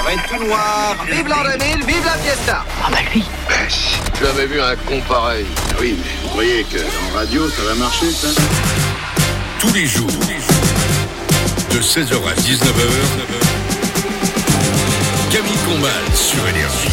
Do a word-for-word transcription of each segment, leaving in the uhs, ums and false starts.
va être tout noir. Vive l'an deux mille, vive la fiesta. Ah bah lui. J'ai jamais vu un con pareil. Oui, mais vous croyez que en radio, ça va marcher, ça? Tous les jours, de seize heures à dix-neuf heures, Camille Combal sur Énergie.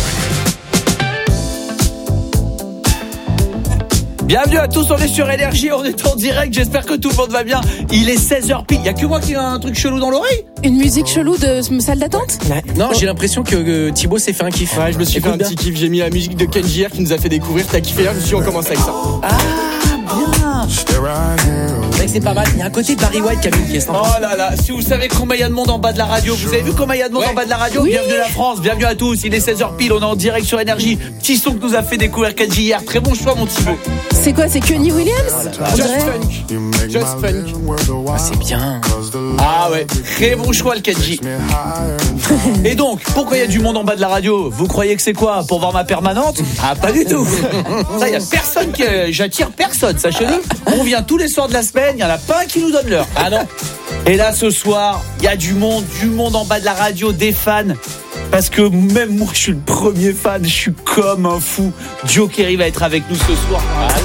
Bienvenue à tous, on est sur Énergie, on est en direct, j'espère que tout le monde va bien. Il est seize heures pile, y'a que moi qui a un truc chelou dans l'oreille. Une musique chelou de salle d'attente? Non, j'ai l'imprestion que euh, Thibaut s'est fait un kiff. Ouais, je me suis Écoute fait un bien. petit kiff, j'ai mis la musique de Kenji R qui nous a fait découvrir, t'as kiffé, je me suis dit on commence avec ça. Ah, bien. C'est vrai que c'est pas mal, il y a un côté Barry White Camille qui est sympa. Oh là là, si vous savez combien il y a de monde en bas de la radio, vous avez vu combien il y a de monde Ouais. en bas de la radio? Oui. Bienvenue à la France, bienvenue à tous, il est seize heures pile, on est en direct sur Énergie. Petit son que nous a fait découvrir Kenji hier, très bon choix mon Thibaut. C'est quoi, c'est Kenny Williams? On Just dirait. funk. Just funk. Ah, c'est bien. Ah ouais, très bon choix le Kenji. Et donc, pourquoi il y a du monde en bas de la radio? Vous croyez que c'est quoi? Pour voir ma permanente? Ah, pas du tout. Ça, il y a personne qui, j'attire personne, sachez-le. On vient tous les soirs de la semaine, il y en a pas un qui nous donne l'heure. Ah non. Et là, ce soir, il y a du monde, du monde en bas de la radio, des fans. Parce que même moi, je suis le premier fan, je suis comme un fou. Joe Kerry va être avec nous ce soir.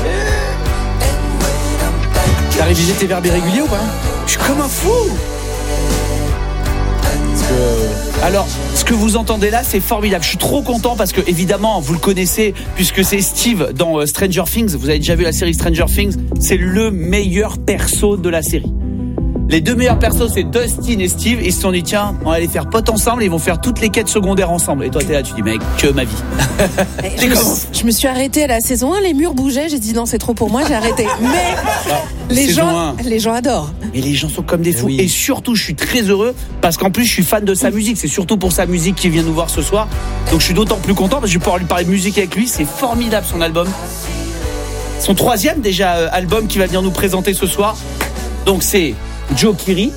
T'as révisé tes verbes irréguliers ou pas? Je suis comme un fou. Alors, ce que vous entendez là, c'est formidable. Je suis trop content parce que, évidemment, vous le connaissez, puisque c'est Steve dans Stranger Things. Vous avez déjà vu la série Stranger Things. C'est le meilleur perso de la série. Les deux meilleurs persos, c'est Dustin et Steve. Ils se sont dit, tiens, on va les faire potes ensemble et ils vont faire toutes les quêtes secondaires ensemble. Et toi, t'es là, tu dis, mec, que ma vie. Je me, je me suis arrêtée à la saison un, les murs bougeaient, j'ai dit non, c'est trop pour moi, j'ai arrêté. Mais les saison gens, un. les gens adorent. Et les gens sont comme des fous. Oui. Et surtout, je suis très heureux parce qu'en plus, je suis fan de sa musique. C'est surtout pour sa musique qu'il vient nous voir ce soir. Donc, je suis d'autant plus content parce que je vais pouvoir lui parler de musique avec lui. C'est formidable, son album. Son troisième, déjà, euh, album qu'il va venir nous présenter ce soir. Donc, c'est Joe Kerry,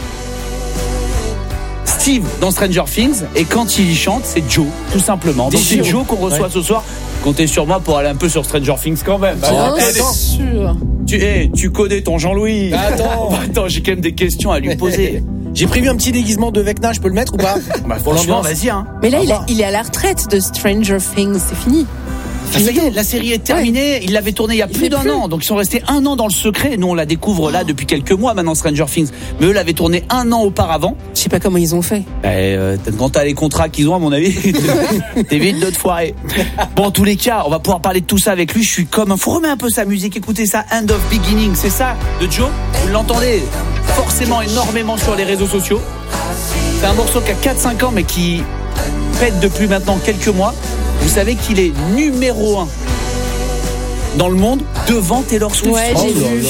Steve dans Stranger Things. Et quand il chante, c'est Joe, tout simplement. Donc, c'est Joe qu'on reçoit Ouais. ce soir. Comptez sur moi pour aller un peu sur Stranger Things quand même. Bah, Bien Eh, attends. sûr. tu, hey, tu connais ton Jean-Louis. Attends. Bah, attends, j'ai quand même des questions à lui poser. J'ai prévu un petit déguisement de Vecna, je peux le mettre ou pas? Bah, Pour franchement, l'ambiance. vas-y, hein. Mais là, Au il, a- revoir. il est à la retraite de Stranger Things, c'est fini. Ah, ça y est, la série est terminée. Il l'avait tournée il y a Il plus fait d'un plus. an. Donc, ils sont restés un an dans le secret. Nous, on la découvre là depuis quelques mois maintenant, Stranger Things. Mais eux l'avaient tournée un an auparavant. Je sais pas comment ils ont fait. Et, euh, quand t'as les contrats qu'ils ont, à mon avis, t'évites de te foirer. Bon, en tous les cas, on va pouvoir parler de tout ça avec lui. Je suis comme un fou. Remets un peu sa musique. Écoutez ça, End of Beginning. C'est ça, de Joe. Vous l'entendez forcément énormément sur les réseaux sociaux. C'est un morceau qui a quatre cinq ans, mais qui pète depuis maintenant quelques mois. Vous savez qu'il est numéro un dans le monde devant Taylor Swift. Ouais, j'ai Oh là vu. là.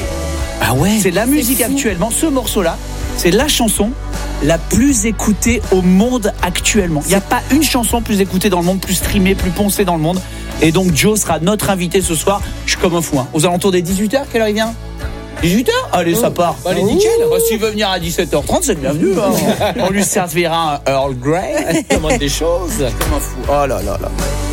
Ah ouais. C'est la musique fou. actuellement. Ce morceau-là, c'est la chanson la plus écoutée au monde actuellement. Il n'y a pas une chanson plus écoutée dans le monde, plus streamée, plus poncée dans le monde. Et donc Joe sera notre invité ce soir. Je suis comme un fou. Hein. Aux alentours des dix-huit heures, quelle heure il vient? dix-huit heures? Allez, ça part. Bah, allez, nickel. Bah, s'il veut venir à dix-sept heures trente, c'est le bienvenu. Hein. On lui servira un Earl Grey. Comment des choses. Comme un fou. Oh là là là.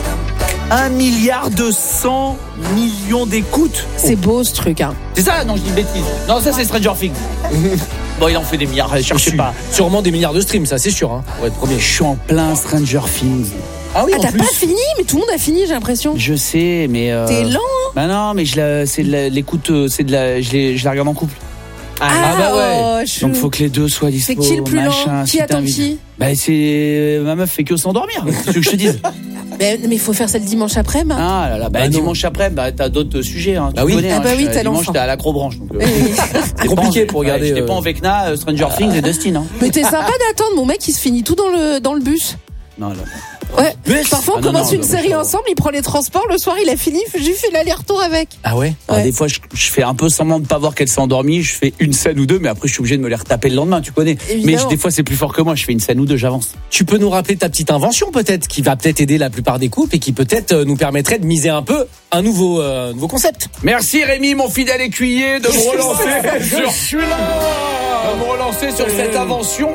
Un milliard deux cents millions d'écoutes. C'est beau ce truc, hein. C'est ça? Non, je dis une bêtise. Non, ça c'est Stranger Things. Bon, il en fait des milliards, cherchez pas. Sûrement des milliards de streams, ça c'est sûr. Hein. Ouais, premier. Je suis en plein Stranger Things. Ah oui, Ah, en t'as plus. pas fini? Mais tout le monde a fini, j'ai l'impression. Je sais, mais. Euh... T'es lent, hein. Bah non, mais je la, c'est de la, l'écoute, euh, c'est de la, je, l'ai- je la regarde en couple. Ah, bah ouais. oh, chou. Donc faut que les deux soient dispo. C'est qui le plus machin, lent? si Qui attend t'invites. qui? Bah c'est ma meuf fait que s'endormir. Qu'est-ce que je te dise? Mais il faut faire ça le dimanche après, ben. Ah là là, bah, Bah non. dimanche après, bah t'as d'autres sujets. Hein, tu Bah oui. connais, Ah hein, bah je- oui, t'as dimanche l'enfant. t'es à l'acrobranche. Donc, euh, C'est compliqué pour ouais, regarder. J'étais pas euh, en Vecna, euh, Stranger Things et Dustin. Hein. Mais t'es sympa d'attendre, mon mec il se finit tout dans le, dans le bus. Non, là. Ouais. Parfois on Ah non, commence non, une non, série non. ensemble, il prend les transports, le soir il a fini, j'ai fait l'aller-retour avec. Ah ouais. Alors, Ouais. des fois, je, je fais un peu semblant de pas voir qu'elle s'est endormie. Je fais une scène ou deux, mais après, je suis obligé de me les retaper le lendemain. Tu connais. Évidemment. Mais je- des fois, c'est plus fort que moi. Je fais une scène ou deux, j'avance. Tu peux nous rappeler ta petite invention peut-être qui va peut-être aider la plupart des couples et qui peut-être euh, nous permettrait de miser un peu un nouveau, euh, nouveau concept. Merci Rémi, mon fidèle écuyer, de me relancer sur. Je suis là. De me relancer sur cette invention.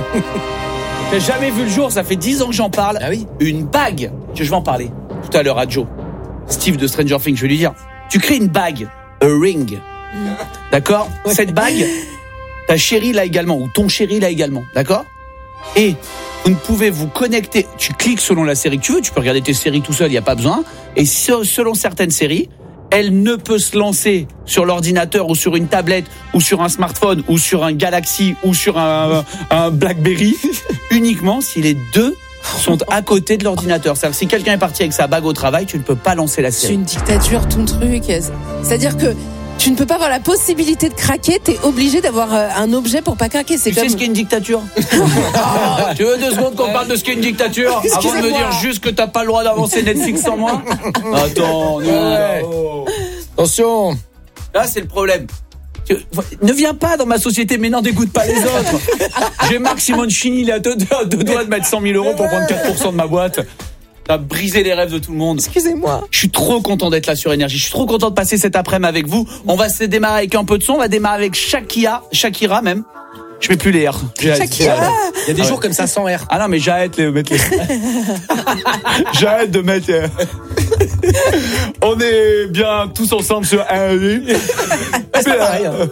J'ai jamais vu le jour. Ça fait dix ans que j'en parle. Ah oui. Une bague. Je vais en parler tout à l'heure à Joe. Steve de Stranger Things. Je vais lui dire. Tu crées une bague, a ring. D'accord. Cette bague, ta chérie l'a également ou ton chéri l'a également. D'accord. Et vous ne pouvez vous connecter. Tu cliques selon la série que tu veux. Tu peux regarder tes séries tout seul, il n'y a pas besoin. Et selon certaines séries, elle ne peut se lancer sur l'ordinateur ou sur une tablette ou sur un smartphone ou sur un Galaxy ou sur un, un BlackBerry uniquement si les deux sont à côté de l'ordinateur. C'est-à-dire que si quelqu'un est parti avec sa bague au travail, tu ne peux pas lancer la série. C'est une dictature ton truc. C'est-à-dire que tu ne peux pas avoir la possibilité de craquer, t'es obligé d'avoir un objet pour pas craquer. C'est tu comme... sais ce qu'est une dictature? Ah, tu veux deux secondes qu'on parle de ce qu'est une dictature avant de me dire juste que t'as pas le droit d'avancer Netflix sans moi? Attends, non, ouais. non. Attention. Là, c'est le problème. Tu... Ne viens pas dans ma société, mais n'en dégoûte pas les autres. J'ai Marc Simoncini, il est à deux, deux, deux doigts de mettre cent mille euros pour prendre quatre pour cent de ma boîte. T'as brisé les rêves de tout le monde. Excusez-moi. Je suis trop content d'être là sur Énergie. Je suis trop content de passer cet après-midi avec vous. On va se démarrer avec un peu de son. On va démarrer avec Shakira, Shakira même. Je mets plus les R. Shakira. Il y a des ah jours ouais. comme ça sans R. Ah non, mais j'arrête de mettre les. J'arrête de mettre. Les... On est bien tous ensemble sur un. C'est pareil. Hein.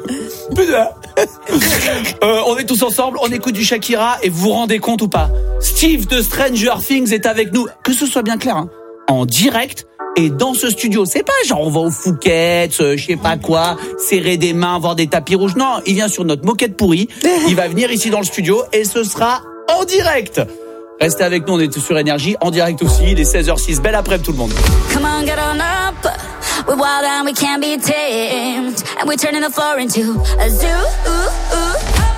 Euh, on est tous ensemble, on écoute du Shakira et vous vous rendez compte ou pas? Steve de Stranger Things est avec nous, que ce soit bien clair, hein, en direct et dans ce studio. C'est pas genre on va au Fouquet's, euh, je sais pas quoi, serrer des mains, voir des tapis rouges. Non, il vient sur notre moquette pourrie, il va venir ici dans le studio et ce sera en direct. Restez avec nous, on est sur Énergie, en direct aussi, il est seize heures six, belle après-midi tout le monde. Come on, get on up. We're wild and we can't be tamed. And we're turning the floor into a zoo. Ooh, ooh.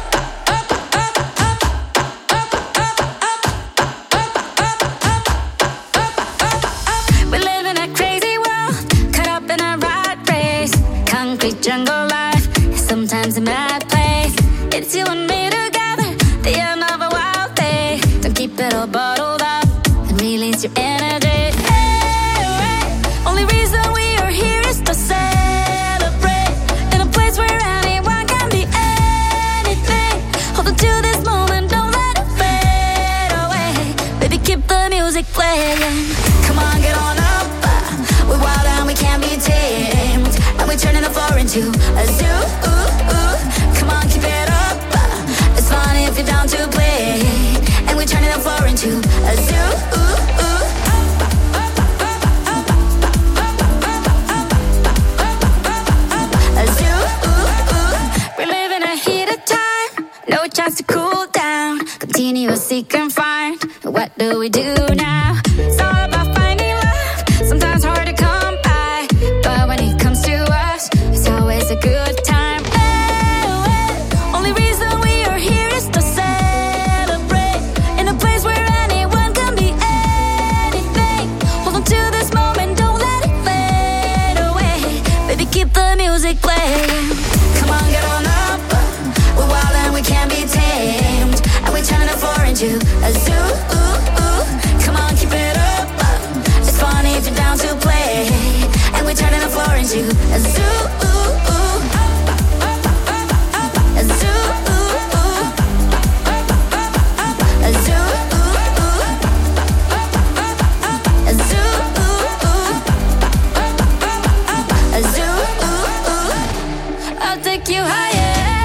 We're living a crazy world, caught up in a rat race. Concrete jungle life, sometimes a mad place. It's you and me together, the end of a wild day. Don't keep it all bottled up and release your energy. Hey, hey. Only reason we to celebrate in a place where anyone can be anything. Hold on to this moment, don't let it fade away. Baby, keep the music playing. Come on, get on up. We're wild and we can't be tamed. And we're turning the floor into a zoo. Come on, keep it up. It's fun if you're down to play. And we're turning the floor into a zoo. No chance to cool down, continuously confined. What do we do now? It's all about finding love, sometimes hard to come by. But when it comes to us, it's always a good time. Oh, oh. Only reason we are here is to celebrate in a place where anyone can be anything. Hold on to this moment, don't let it fade away. Baby, keep the music playing. Come on, get on up. We're wild and we can't be tamed. And we're turning the floor into a zoo. Come on, keep it up. It's fun if you're down to play. And we're turning the floor into a zoo. A zoo. A zoo. A zoo. A zoo. I'll take you higher.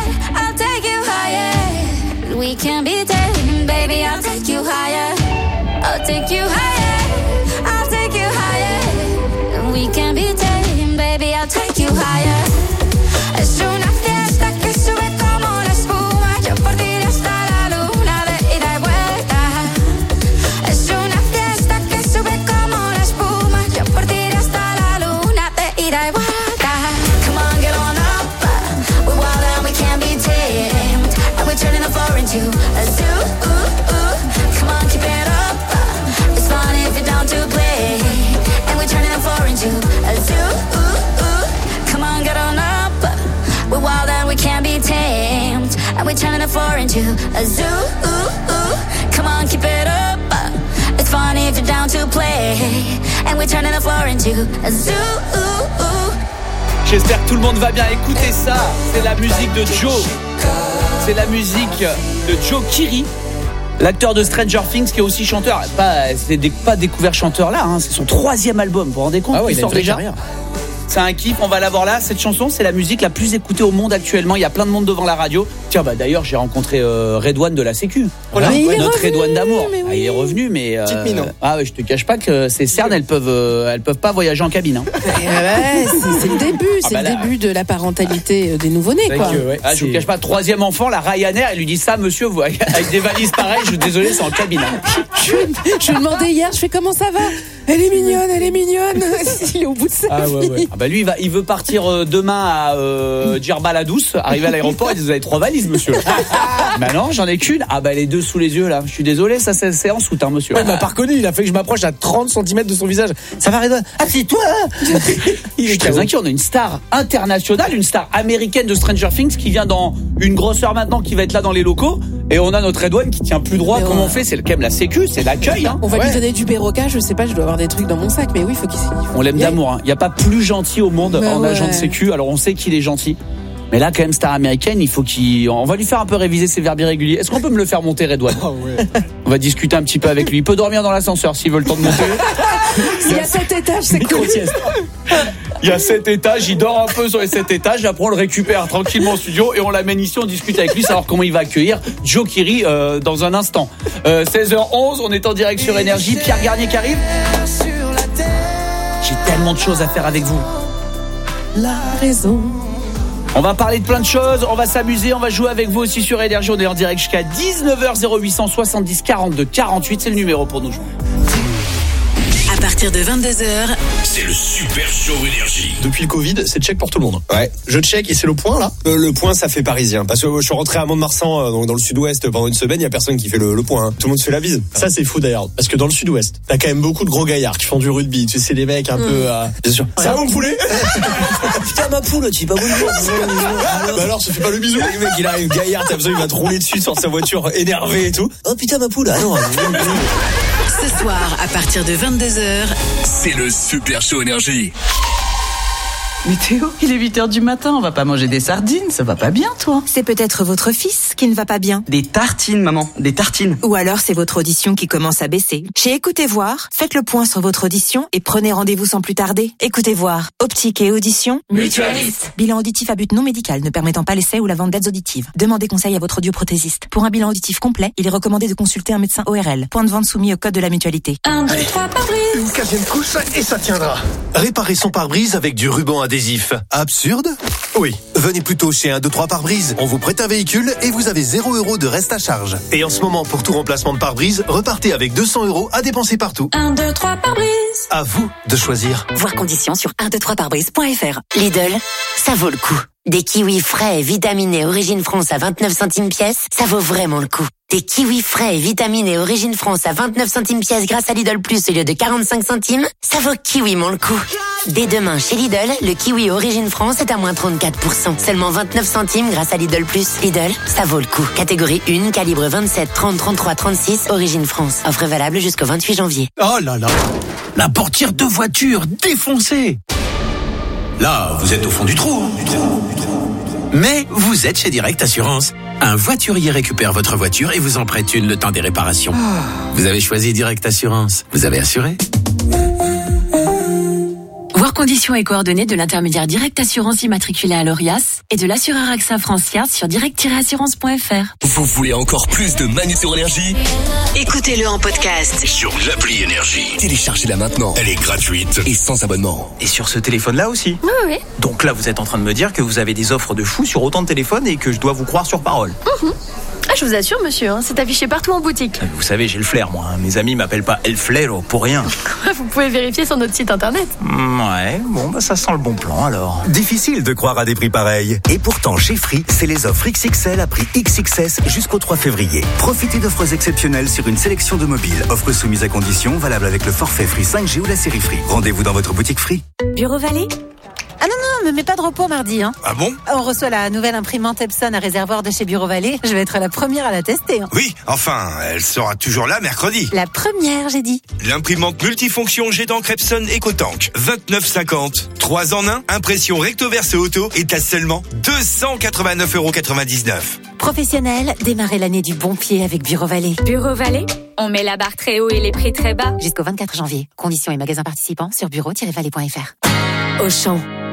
We can be tamed, baby, I'll take you higher. I'll take you higher. I'll take you higher. We can be tamed, baby, I'll take you higher. Es una fiesta que sube como la espuma. Yo por ti hasta la luna de ida y vuelta. Es una fiesta que sube como la espuma. Yo por ti hasta la luna de ida y vuelta. Come on, get on up. We're wild and we can't be tamed. And we're turning the floor into a zoo. Come on, keep it up. It's fun if you're down to play. And we're turning the floor into a zoo. Come on, get on up. We're wild and we can't be tamed. And we're turning the floor into a zoo. Come on, keep it up. It's fun if you're down to play. And we're turning the floor into a zoo. J'espère que tout le monde va bien. Écoutez ça, c'est la musique de Joe. C'est la musique de Joe Keery, l'acteur de Stranger Things qui est aussi chanteur. Pas, c'est des, pas découvert chanteur là, hein, c'est son troisième album, vous vous rendez compte? Ah ouais, il, il sort déjà. c'est un kiff, on va la voir là. Cette chanson, c'est la musique la plus écoutée au monde actuellement. Il y a plein de monde devant la radio. Tiens, bah d'ailleurs, j'ai rencontré euh, Redouane de la Sécu. Voilà, mais il est notre revenu, Redouane d'amour. mais oui. Ah, il est revenu, mais euh, Petite mine, hein. ah ouais, je te cache pas que ces cernes, elles peuvent, euh, elles peuvent pas voyager en cabine. Hein. Eh ouais, c'est, c'est le début, c'est Ah bah le là, début de la parentalité des nouveau-nés, quoi. Que, ouais, Ah, je vous cache pas, troisième enfant, la Ryanair, elle lui dit ça, monsieur, vous, avec des valises pareilles, je suis désolé, c'est en cabine. Hein. Je, je lui ai demandé hier, je fais comment ça va? Elle est mignonne, elle est mignonne. Il est au bout de sa Ah, vie. ouais, ouais. Ah bah lui, il va, il veut partir euh, demain à euh, Djerba la Douce, arriver à l'aéroport, il dit vous avez trois valises, monsieur. Bah non, j'en ai qu'une. Ah bah les deux sous les yeux là. Je suis désolé, ça c'est, c'est en soute, hein, monsieur. Ouais, il m'a pas reconnu, il a fait que je m'approche à trente centimètres de son visage. Ça va, Redouane? Ah, c'est toi, hein? Je suis très inquiet, on a une star internationale, une star américaine de Stranger Things qui vient dans une grosse heure maintenant, qui va être là dans les locaux. Et on a notre Redouane qui tient plus droit. Mais Comment ouais. on fait? C'est quand même la sécu, c'est l'accueil. Hein. On va Ouais. lui donner du Béroca, je sais pas, je dois avoir des trucs dans mon sac, mais oui, il faut qu'il. On l'aime d'amour. Il n'y a pas plus gentil au monde Bah en ouais. agent de sécu. Alors on sait qu'il est gentil. Mais là, quand même, star américaine, il faut qu'il. On va lui faire un peu réviser ses verbes irréguliers. Est-ce qu'on peut me le faire monter, Redouane? Ah ouais. On va discuter un petit peu avec lui. Il peut dormir dans l'ascenseur s'il veut le temps de monter. Il y a sept étages, c'est cool. Micro-sieste. Il y a sept étages, il dort un peu sur les sept étages. Après, on le récupère tranquillement au studio et on l'amène ici. On discute avec lui, savoir comment il va accueillir Joe Kiri euh, dans un instant. Euh, seize heures onze, on est en direct sur Énergie. Pierre Garnier qui arrive. J'ai tellement de choses à faire avec vous. La raison. On va parler de plein de choses, on va s'amuser, on va jouer avec vous aussi sur Énergie. On est en direct jusqu'à dix-neuf heures. Zéro huit cent soixante-dix quarante-deux quarante-huit, c'est le numéro pour nous jouer. À partir de vingt-deux heures, C'est le Super Show Énergie. Depuis le Covid, c'est check pour tout le monde. Ouais. Je check et c'est le point là. Euh, le point, ça fait parisien. Parce que euh, je suis rentré à Mont-de-Marsan, euh, donc dans le sud-ouest, pendant une semaine, il y a personne qui fait le, le point. Hein. Tout le monde se fait la bise. Ça c'est fou d'ailleurs, parce que dans le sud-ouest, t'as quand même beaucoup de gros gaillards qui font du rugby. Tu sais, les mecs un peu. Euh... Bien sûr. Ça va mon poulet? Putain, ma poule, tu sais pas bonjour. Bah alors, ça fait pas le bisou. Le mec, il arrive gaillard, t'as besoin, il va te rouler dessus sur sa voiture énervé et tout. Oh putain, ma poule, ah non. ce soir, à partir de vingt-deux heures, C'est le Super Show Énergie. Mais Théo, il est huit heures du matin, on va pas manger des sardines, ça va pas bien, toi. c'est peut-être votre fils qui ne va pas bien. Des tartines, maman, des tartines. Ou alors c'est votre audition qui commence à baisser. Chez Écoutez Voir, faites le point sur votre audition et prenez rendez-vous sans plus tarder. Écoutez Voir, optique et audition. Mutualiste. Bilan auditif à but non médical ne permettant pas l'essai ou la vente d'aides auditives. Demandez conseil à votre audioprothésiste. Pour un bilan auditif complet, il est recommandé de consulter un médecin O R L. Point de vente soumis au code de la mutualité. Un, deux, trois, par brise. Une quinzième couche et ça tiendra. Réparer son pare-brise avec du ruban adhésif. Absurde? Oui. Venez plutôt chez un, deux, trois pare-brise. On vous prête un véhicule et vous avez zéro euro de reste à charge. Et en ce moment, pour tout remplacement de pare-brise, repartez avec deux cents euros à dépenser partout. Un, deux, trois, par brise. À vous de choisir. Voir conditions sur un deux trois pare-brise point f r. Lidl, ça vaut le coup. Des kiwis frais et vitaminés Origine France à vingt-neuf centimes pièce, ça vaut vraiment le coup. Des kiwis frais et vitaminés Origine France à vingt-neuf centimes pièce grâce à Lidl Plus au lieu de quarante-cinq centimes, ça vaut kiwiment le coup. Dès demain chez Lidl, le kiwi Origine France est à moins trente-quatre pour cent. Seulement vingt-neuf centimes grâce à Lidl Plus. Lidl, ça vaut le coup. Catégorie un, calibre vingt-sept, trente, trente-trois, trente-six, Origine France. Offre valable jusqu'au vingt-huit janvier. Oh là là. La portière de voiture défoncée. Là, vous êtes au fond du trou. Hein, du trou, du trou. Mais vous êtes chez Direct Assurance. Un voiturier récupère votre voiture et vous en prête une le temps des réparations. Vous avez choisi Direct Assurance. Vous avez assuré. Voir conditions et coordonnées de l'intermédiaire Direct Assurance immatriculé à l'Orias et de l'assureur AXA France-Yard sur direct tiret assurance point f r. Vous voulez encore plus de Manu sur Énergie? Écoutez-le en podcast. Sur l'appli Énergie. Téléchargez-la maintenant. Elle est gratuite et sans abonnement. Et sur ce téléphone-là aussi? Oui, oui. Donc là, vous êtes en train de me dire que vous avez des offres de fou sur autant de téléphones et que je dois vous croire sur parole. Mmh. Ah, je vous assure, monsieur, hein, c'est affiché partout en boutique. Vous savez, j'ai le flair, moi. Hein. Mes amis m'appellent pas El Flero pour rien. Vous pouvez vérifier sur notre site internet. Mm, ouais, bon, bah ça sent le bon plan alors. Difficile de croire à des prix pareils. Et pourtant, chez Free, c'est les offres X X L à prix X X S jusqu'au trois février. Profitez d'offres exceptionnelles sur une sélection de mobiles. Offres soumises à conditions, valables avec le forfait Free cinq G ou la série Free. Rendez-vous dans votre boutique Free. Bureau Vallée? Ah non, non, me mets pas de repos mardi. Hein. Ah bon? On reçoit la nouvelle imprimante Epson à réservoir de chez Bureau Vallée. Je vais être la première à la tester. Hein. Oui, enfin, elle sera toujours là mercredi. La première, j'ai dit. L'imprimante multifonction jet d'encre Epson EcoTank, vingt-neuf cinquante. trois en un, impression recto verso auto est à seulement deux cent quatre-vingt-neuf euros quatre-vingt-dix-neuf. Professionnel, démarrez l'année du bon pied avec Bureau Vallée. Bureau Vallée, on met la barre très haut et les prix très bas. Jusqu'au vingt-quatre janvier. Conditions et magasins participants sur bureau tiret vallée point f r. Auchan,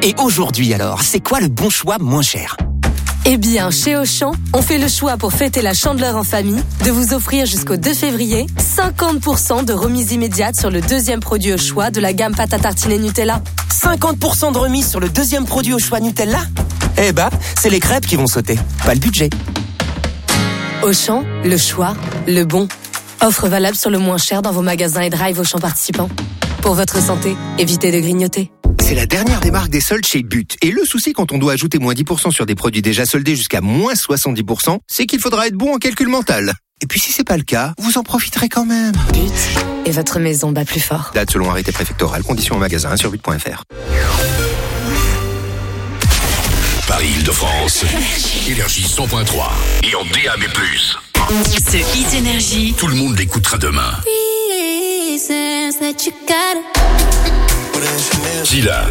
Et aujourd'hui alors, c'est quoi le bon choix moins cher ? Eh bien, chez Auchan, on fait le choix pour fêter la Chandeleur en famille de vous offrir jusqu'au deux février cinquante pour cent de remise immédiate sur le deuxième produit au choix de la gamme pâte à tartiner Nutella. cinquante pour cent de remise sur le deuxième produit au choix Nutella ? Eh bah, c'est les crêpes qui vont sauter, pas le budget. Auchan, le choix, le bon. Offre valable sur le moins cher dans vos magasins et drive Auchan participants. Pour votre santé, évitez de grignoter. C'est la dernière des marques des soldes chez But. Et le souci quand on doit ajouter moins dix pour cent sur des produits déjà soldés jusqu'à moins soixante-dix pour cent, c'est qu'il faudra être bon en calcul mental. Et puis si c'est pas le cas, vous en profiterez quand même. But. Et votre maison bat plus fort. Date selon arrêté préfectoral, conditions en magasin sur but point f r. Paris-Île-de-France, Énergie cent point trois et en D A B plus. Ce Hit Énergie, tout le monde l'écoutera demain. Zila.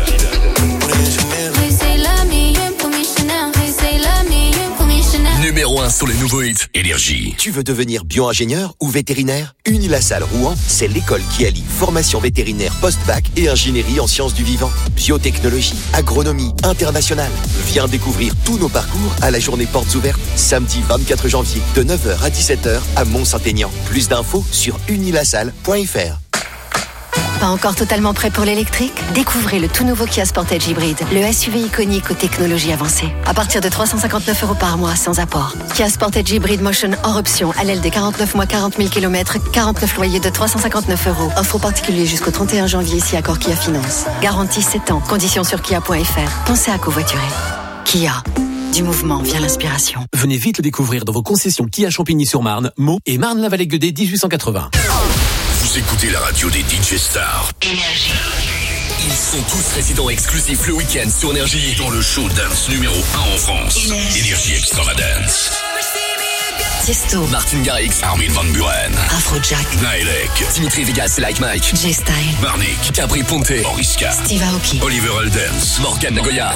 Numéro un sur les nouveaux hits. Énergie. Tu veux devenir bio-ingénieur ou vétérinaire ? Unilassal Rouen, c'est l'école qui allie formation vétérinaire post-bac et ingénierie en sciences du vivant, biotechnologie, agronomie internationale. Viens découvrir tous nos parcours à la journée portes ouvertes, samedi vingt-quatre janvier, de neuf heures à dix-sept heures à Mont-Saint-Aignan. Plus d'infos sur unilassal point f r. Pas encore totalement prêt pour l'électrique ? Découvrez le tout nouveau Kia Sportage Hybrid, le S U V iconique aux technologies avancées. À partir de trois cent cinquante-neuf euros par mois, sans apport. Kia Sportage Hybrid Motion hors option, à l'aile des quarante-neuf mois, quarante mille kilomètres, quarante-neuf loyers de trois cent cinquante-neuf euros. Offre aux particuliers jusqu'au trente et un janvier si accord Kia Finance. Garantie sept ans, conditions sur kia point f r. Pensez à covoiturer. Kia. Du mouvement vient l'inspiration. Venez vite le découvrir dans vos concessions Kia Champigny-sur-Marne, Meaux et Marne-la-Vallée-Guedet dix-huit cent quatre-vingts. Vous écoutez la radio des D J stars. Énergie. Ils sont tous résidents exclusifs le week-end sur Énergie dans le show dance numéro un en France. Énergie, Énergie Extravagance. Tiesto, Martin Garrix, Armin van Buren, Afrojack, Nailek, Dimitri Vegas, Like Mike, J-Style, Marnik, Capri Ponte, Oriska, Steve Aoki, Oliver Heldens, Morgan Nagoya.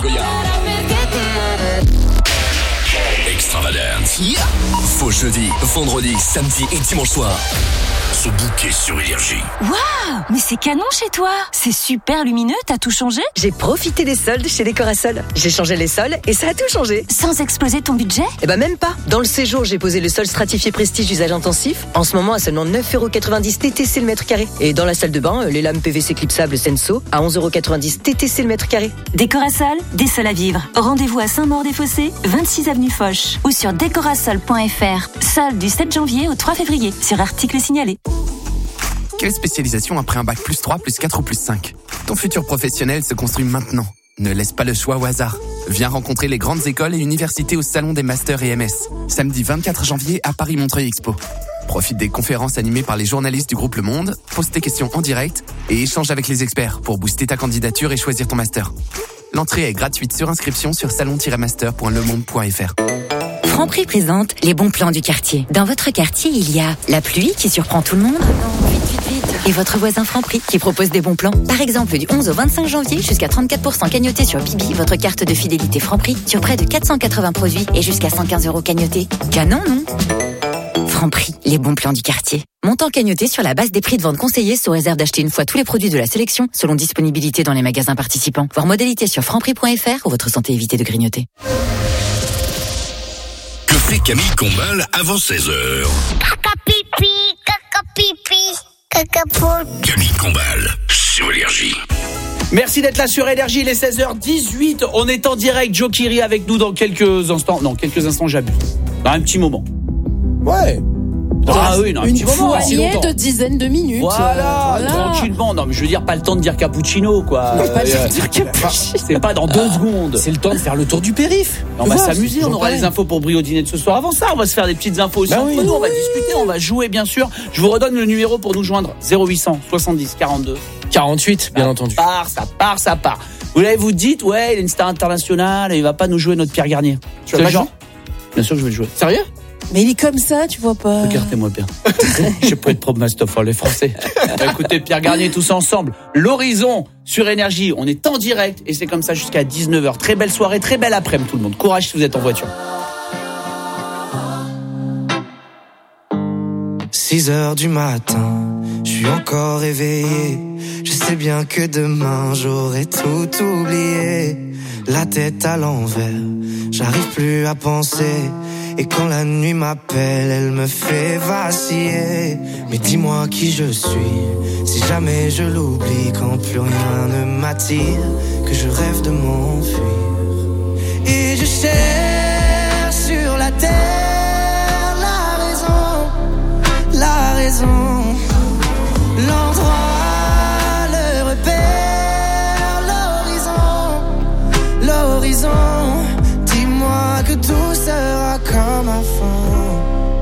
Extravagance. Yeah. Faux jeudi, vendredi, samedi et dimanche soir. Ce bouquet sur Énergie. Waouh, mais c'est canon chez toi. C'est super lumineux, t'as tout changé ? J'ai profité des soldes chez Décorasol. J'ai changé les sols et ça a tout changé. Sans exploser ton budget ? Eh ben même pas. Dans le séjour, j'ai posé le sol stratifié prestige usage intensif. En ce moment à seulement neuf euros quatre-vingt-dix T T C le mètre carré. Et dans la salle de bain, les lames P V C clipsables Senso à onze euros quatre-vingt-dix T T C le mètre carré. Décorasol, des sols à vivre. Rendez-vous à Saint-Maur-des-Fossés, vingt-six avenue Foch ou sur décorasol point f r. Solde du sept janvier au trois février sur article signalé. Quelle spécialisation après un bac plus trois, plus quatre ou plus cinq ? Ton futur professionnel se construit maintenant. Ne laisse pas le choix au hasard. Viens rencontrer les grandes écoles et universités au Salon des Masters et M S. Samedi vingt-quatre janvier à Paris-Montreuil Expo. Profite des conférences animées par les journalistes du groupe Le Monde, pose tes questions en direct et échange avec les experts pour booster ta candidature et choisir ton master. L'entrée est gratuite sur inscription sur salon tiret master point le monde point f r. Franprix présente les bons plans du quartier. Dans votre quartier, il y a la pluie qui surprend tout le monde. Et votre voisin Franprix qui propose des bons plans. Par exemple, du onze au vingt-cinq janvier, jusqu'à trente-quatre pour cent cagnoté sur Bibi, votre carte de fidélité Franprix, sur près de quatre cent quatre-vingts produits et jusqu'à cent quinze euros cagnotés. Canon, non ? Franprix, les bons plans du quartier. Montant cagnoté sur la base des prix de vente conseillés sous réserve d'acheter une fois tous les produits de la sélection selon disponibilité dans les magasins participants. Voir modalité sur franprix point f r ou votre santé évitez de grignoter. Que fait Camille Combal avant seize heures ? Caca pipi, caca pipi, caca poule. Camille Combal sur Énergie. Merci d'être là sur Énergie, il est seize heures dix-huit. On est en direct, Joe Kiri avec nous dans quelques instants. Non, quelques instants, j'abuse. Dans un petit moment. Ouais. Ah oui, non, un une petit moment. poignée de dizaines de minutes. Voilà, euh, voilà. tranquillement. Non, mais je veux dire, pas le temps de dire cappuccino, quoi. Non, pas le temps de Euh, dire cappuccino. C'est pas dans deux Ah, secondes. C'est le temps de faire le tour du périph'. On va Voilà, s'amuser, on aura les infos pour Brio Dîner de ce soir. Avant ça, on va se faire des petites infos aussi Bah entre oui. nous, on va discuter, on va jouer bien sûr. Je vous redonne le numéro pour nous joindre. zéro huit cent soixante-dix quarante-deux quarante-huit, bien entendu. Ça part, ça part, ça part. Vous l'avez vous dites, ouais, il est une star internationale, il va pas nous jouer notre Pierre Garnier. Tu vas pas jouer ? Bien sûr que je vais le jouer. Sérieux ? Mais il est comme ça, tu vois pas. Regardez-moi bien. Je peux être prof master les Français. Bah, écoutez, Pierre Garnier, tous ensemble. L'horizon sur Énergie. On est en direct et c'est comme ça jusqu'à dix-neuf heures. Très belle soirée, très belle après-midi tout le monde. Courage si vous êtes en voiture. six heures du matin, je suis encore éveillé. Je sais bien que demain j'aurai tout oublié. la tête à l'envers. J'arrive plus à penser. Et quand la nuit m'appelle, elle me fait vaciller. Mais dis-moi qui je suis, si jamais je l'oublie, quand plus rien ne m'attire, que je rêve de m'enfuir. Et je cherche sur la terre la raison, la raison, l'endroit, le repère, l'horizon, l'horizon. Dis-moi que tout sera comme avant.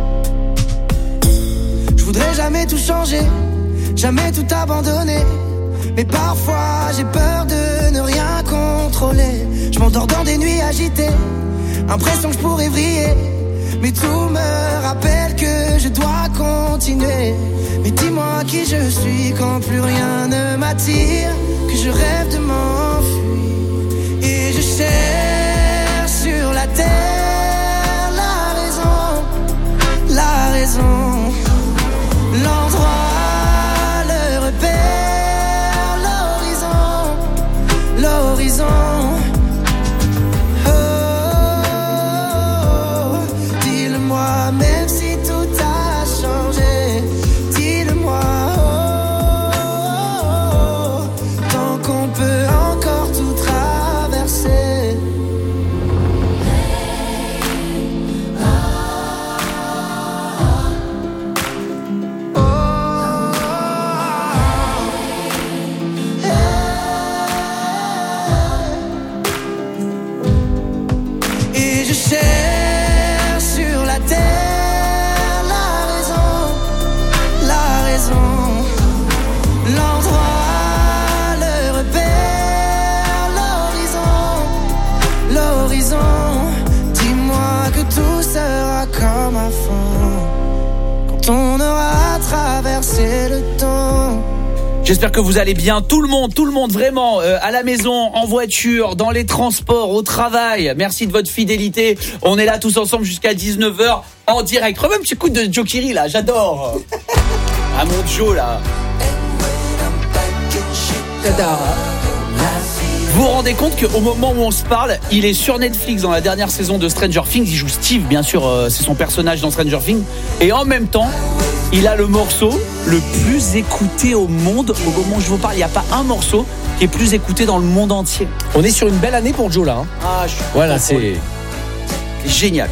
Je voudrais jamais tout changer, jamais tout abandonner. Mais parfois j'ai peur de ne rien contrôler. Je m'endors dans des nuits agitées, impression que je pourrais vriller. Mais tout me rappelle que je dois continuer. Mais dis-moi qui je suis quand plus rien ne m'attire, que je rêve de m'enfuir. Et je cherche sur la terre la raison, la raison, l'endroit, le repère, l'horizon, l'horizon. Oh, dis-le-moi même si tout a changé. Dis-le-moi, oh, tant qu'on peut encore tout traverser. Et je cherche sur la terre la raison, la raison, l'endroit, le repère, l'horizon, l'horizon. Dis-moi que tout sera comme avant, quand on aura traversé le temps. J'espère que vous allez bien, tout le monde, tout le monde vraiment, euh, à la maison, en voiture, dans les transports, au travail. Merci de votre fidélité. On est là tous ensemble jusqu'à dix-neuf heures en direct. Remets un petit coup de Joe Kiri là, j'adore. Ah mon Joe là. J'adore. Vous vous rendez compte qu'au moment où on se parle, il est sur Netflix dans la dernière saison de Stranger Things. Il joue Steve, bien sûr, euh, c'est son personnage dans Stranger Things. Et en même temps, il a le morceau le plus écouté au monde. Au moment où je vous parle, il n'y a pas un morceau qui est plus écouté dans le monde entier. On est sur une belle année pour Joe là. Hein. Ah, je suis voilà, c'est génial.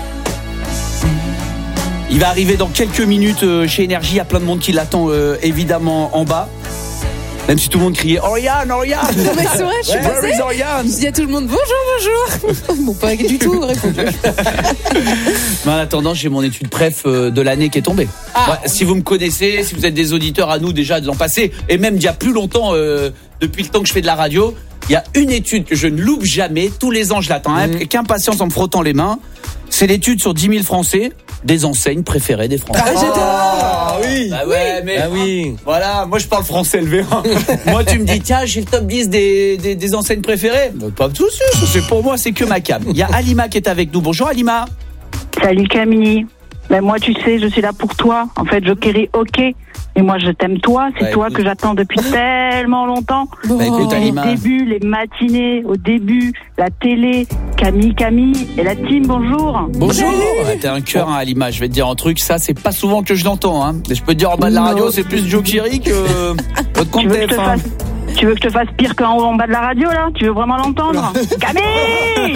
Il va arriver dans quelques minutes euh, chez Énergie. Il y a plein de monde qui l'attend euh, évidemment en bas. Même si tout le monde criait Oriane, Oriane. Non mais c'est vrai, je suis ouais, passée. Je dis à tout le monde bonjour, bonjour. Bon, pas du tout répondu. Mais en attendant, j'ai mon étude préf de l'année qui est tombée. Ah. Ouais, si vous me connaissez, si vous êtes des auditeurs à nous déjà de l'an passé, et même d'il y a plus longtemps, euh, depuis le temps que je fais de la radio, il y a une étude que je ne loupe jamais. Tous les ans, je l'attends hein, mmh. avec impatience en me frottant les mains. C'est l'étude sur dix mille Français des enseignes préférées des Français. Ah, j'adore. Ah oui. Bah ouais, mais ah oui. Voilà, moi je parle français élevé. Moi tu me dis tiens, j'ai le top dix des des, des enseignes préférées. Bah, pas de soucis, c'est pour moi, c'est que ma cam. Il y a Alima qui est avec nous. Bonjour Alima. Salut Camille. Ben moi tu sais, je suis là pour toi. En fait, Jokery OK. Et moi je t'aime toi, c'est ouais, toi écoute. Que j'attends depuis tellement longtemps. Bah, écoute, Alima. Au début, les matinées, au début, la télé, Camille, Camille et la team, bonjour. Bonjour. Ouais, t'es un cœur hein, Alima, je vais te dire un truc, ça c'est pas souvent que je l'entends hein. Mais je peux te dire en bas de la radio, c'est plus Jokery que votre compte T F un. Tu veux que je te fasse pire qu'en haut en bas de la radio là? Tu veux vraiment l'entendre? Camille.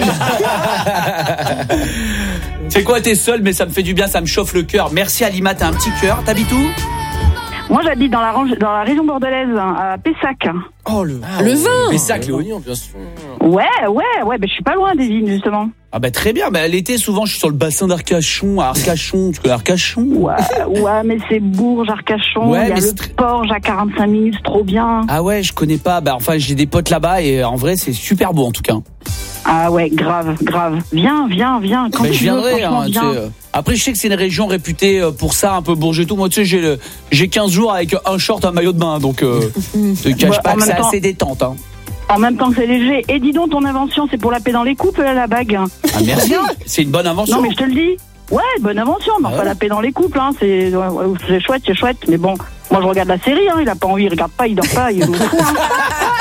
C'est quoi, t'es seule mais ça me fait du bien, ça me chauffe le cœur. Merci Alima, t'as un petit cœur. T'habites où? Moi j'habite dans la, dans la région bordelaise, à Pessac. Oh le, ah, le vin. Pessac, les oignons bien sûr. Ouais, ouais, ouais, ben je suis pas loin des vignes justement. Ah bah très bien, bah l'été souvent je suis sur le bassin d'Arcachon, à Arcachon, tu connais Arcachon? Ouais, ouais, mais c'est Bourges, Arcachon, ouais, il y a le tr... Porge à quarante-cinq minutes, c'est trop bien. Ah ouais, je connais pas, bah enfin j'ai des potes là-bas et en vrai c'est super beau en tout cas. Ah ouais, grave, grave. Viens, viens, viens. Quand mais tu je viendrai. Veux, hein, viens. Tu sais, euh, après, je sais que c'est une région réputée pour ça, un peu Bourges et tout. Moi, tu sais, j'ai, le, j'ai quinze jours avec un short, un maillot de bain. Donc, euh, je te cache ouais, pas que c'est temps, assez détente. Hein. En même temps que c'est léger. Et dis donc, ton invention, c'est pour la paix dans les couples, là, la bague. Ah, merci. C'est une bonne invention. Non, mais je te le dis. Ouais, bonne invention. Mais ah, pas la paix dans les couples. Hein. C'est, c'est chouette, c'est chouette. Mais bon, moi, je regarde la série. Hein. Il a pas envie, il regarde pas, il dort pas. Il est fou. Hein.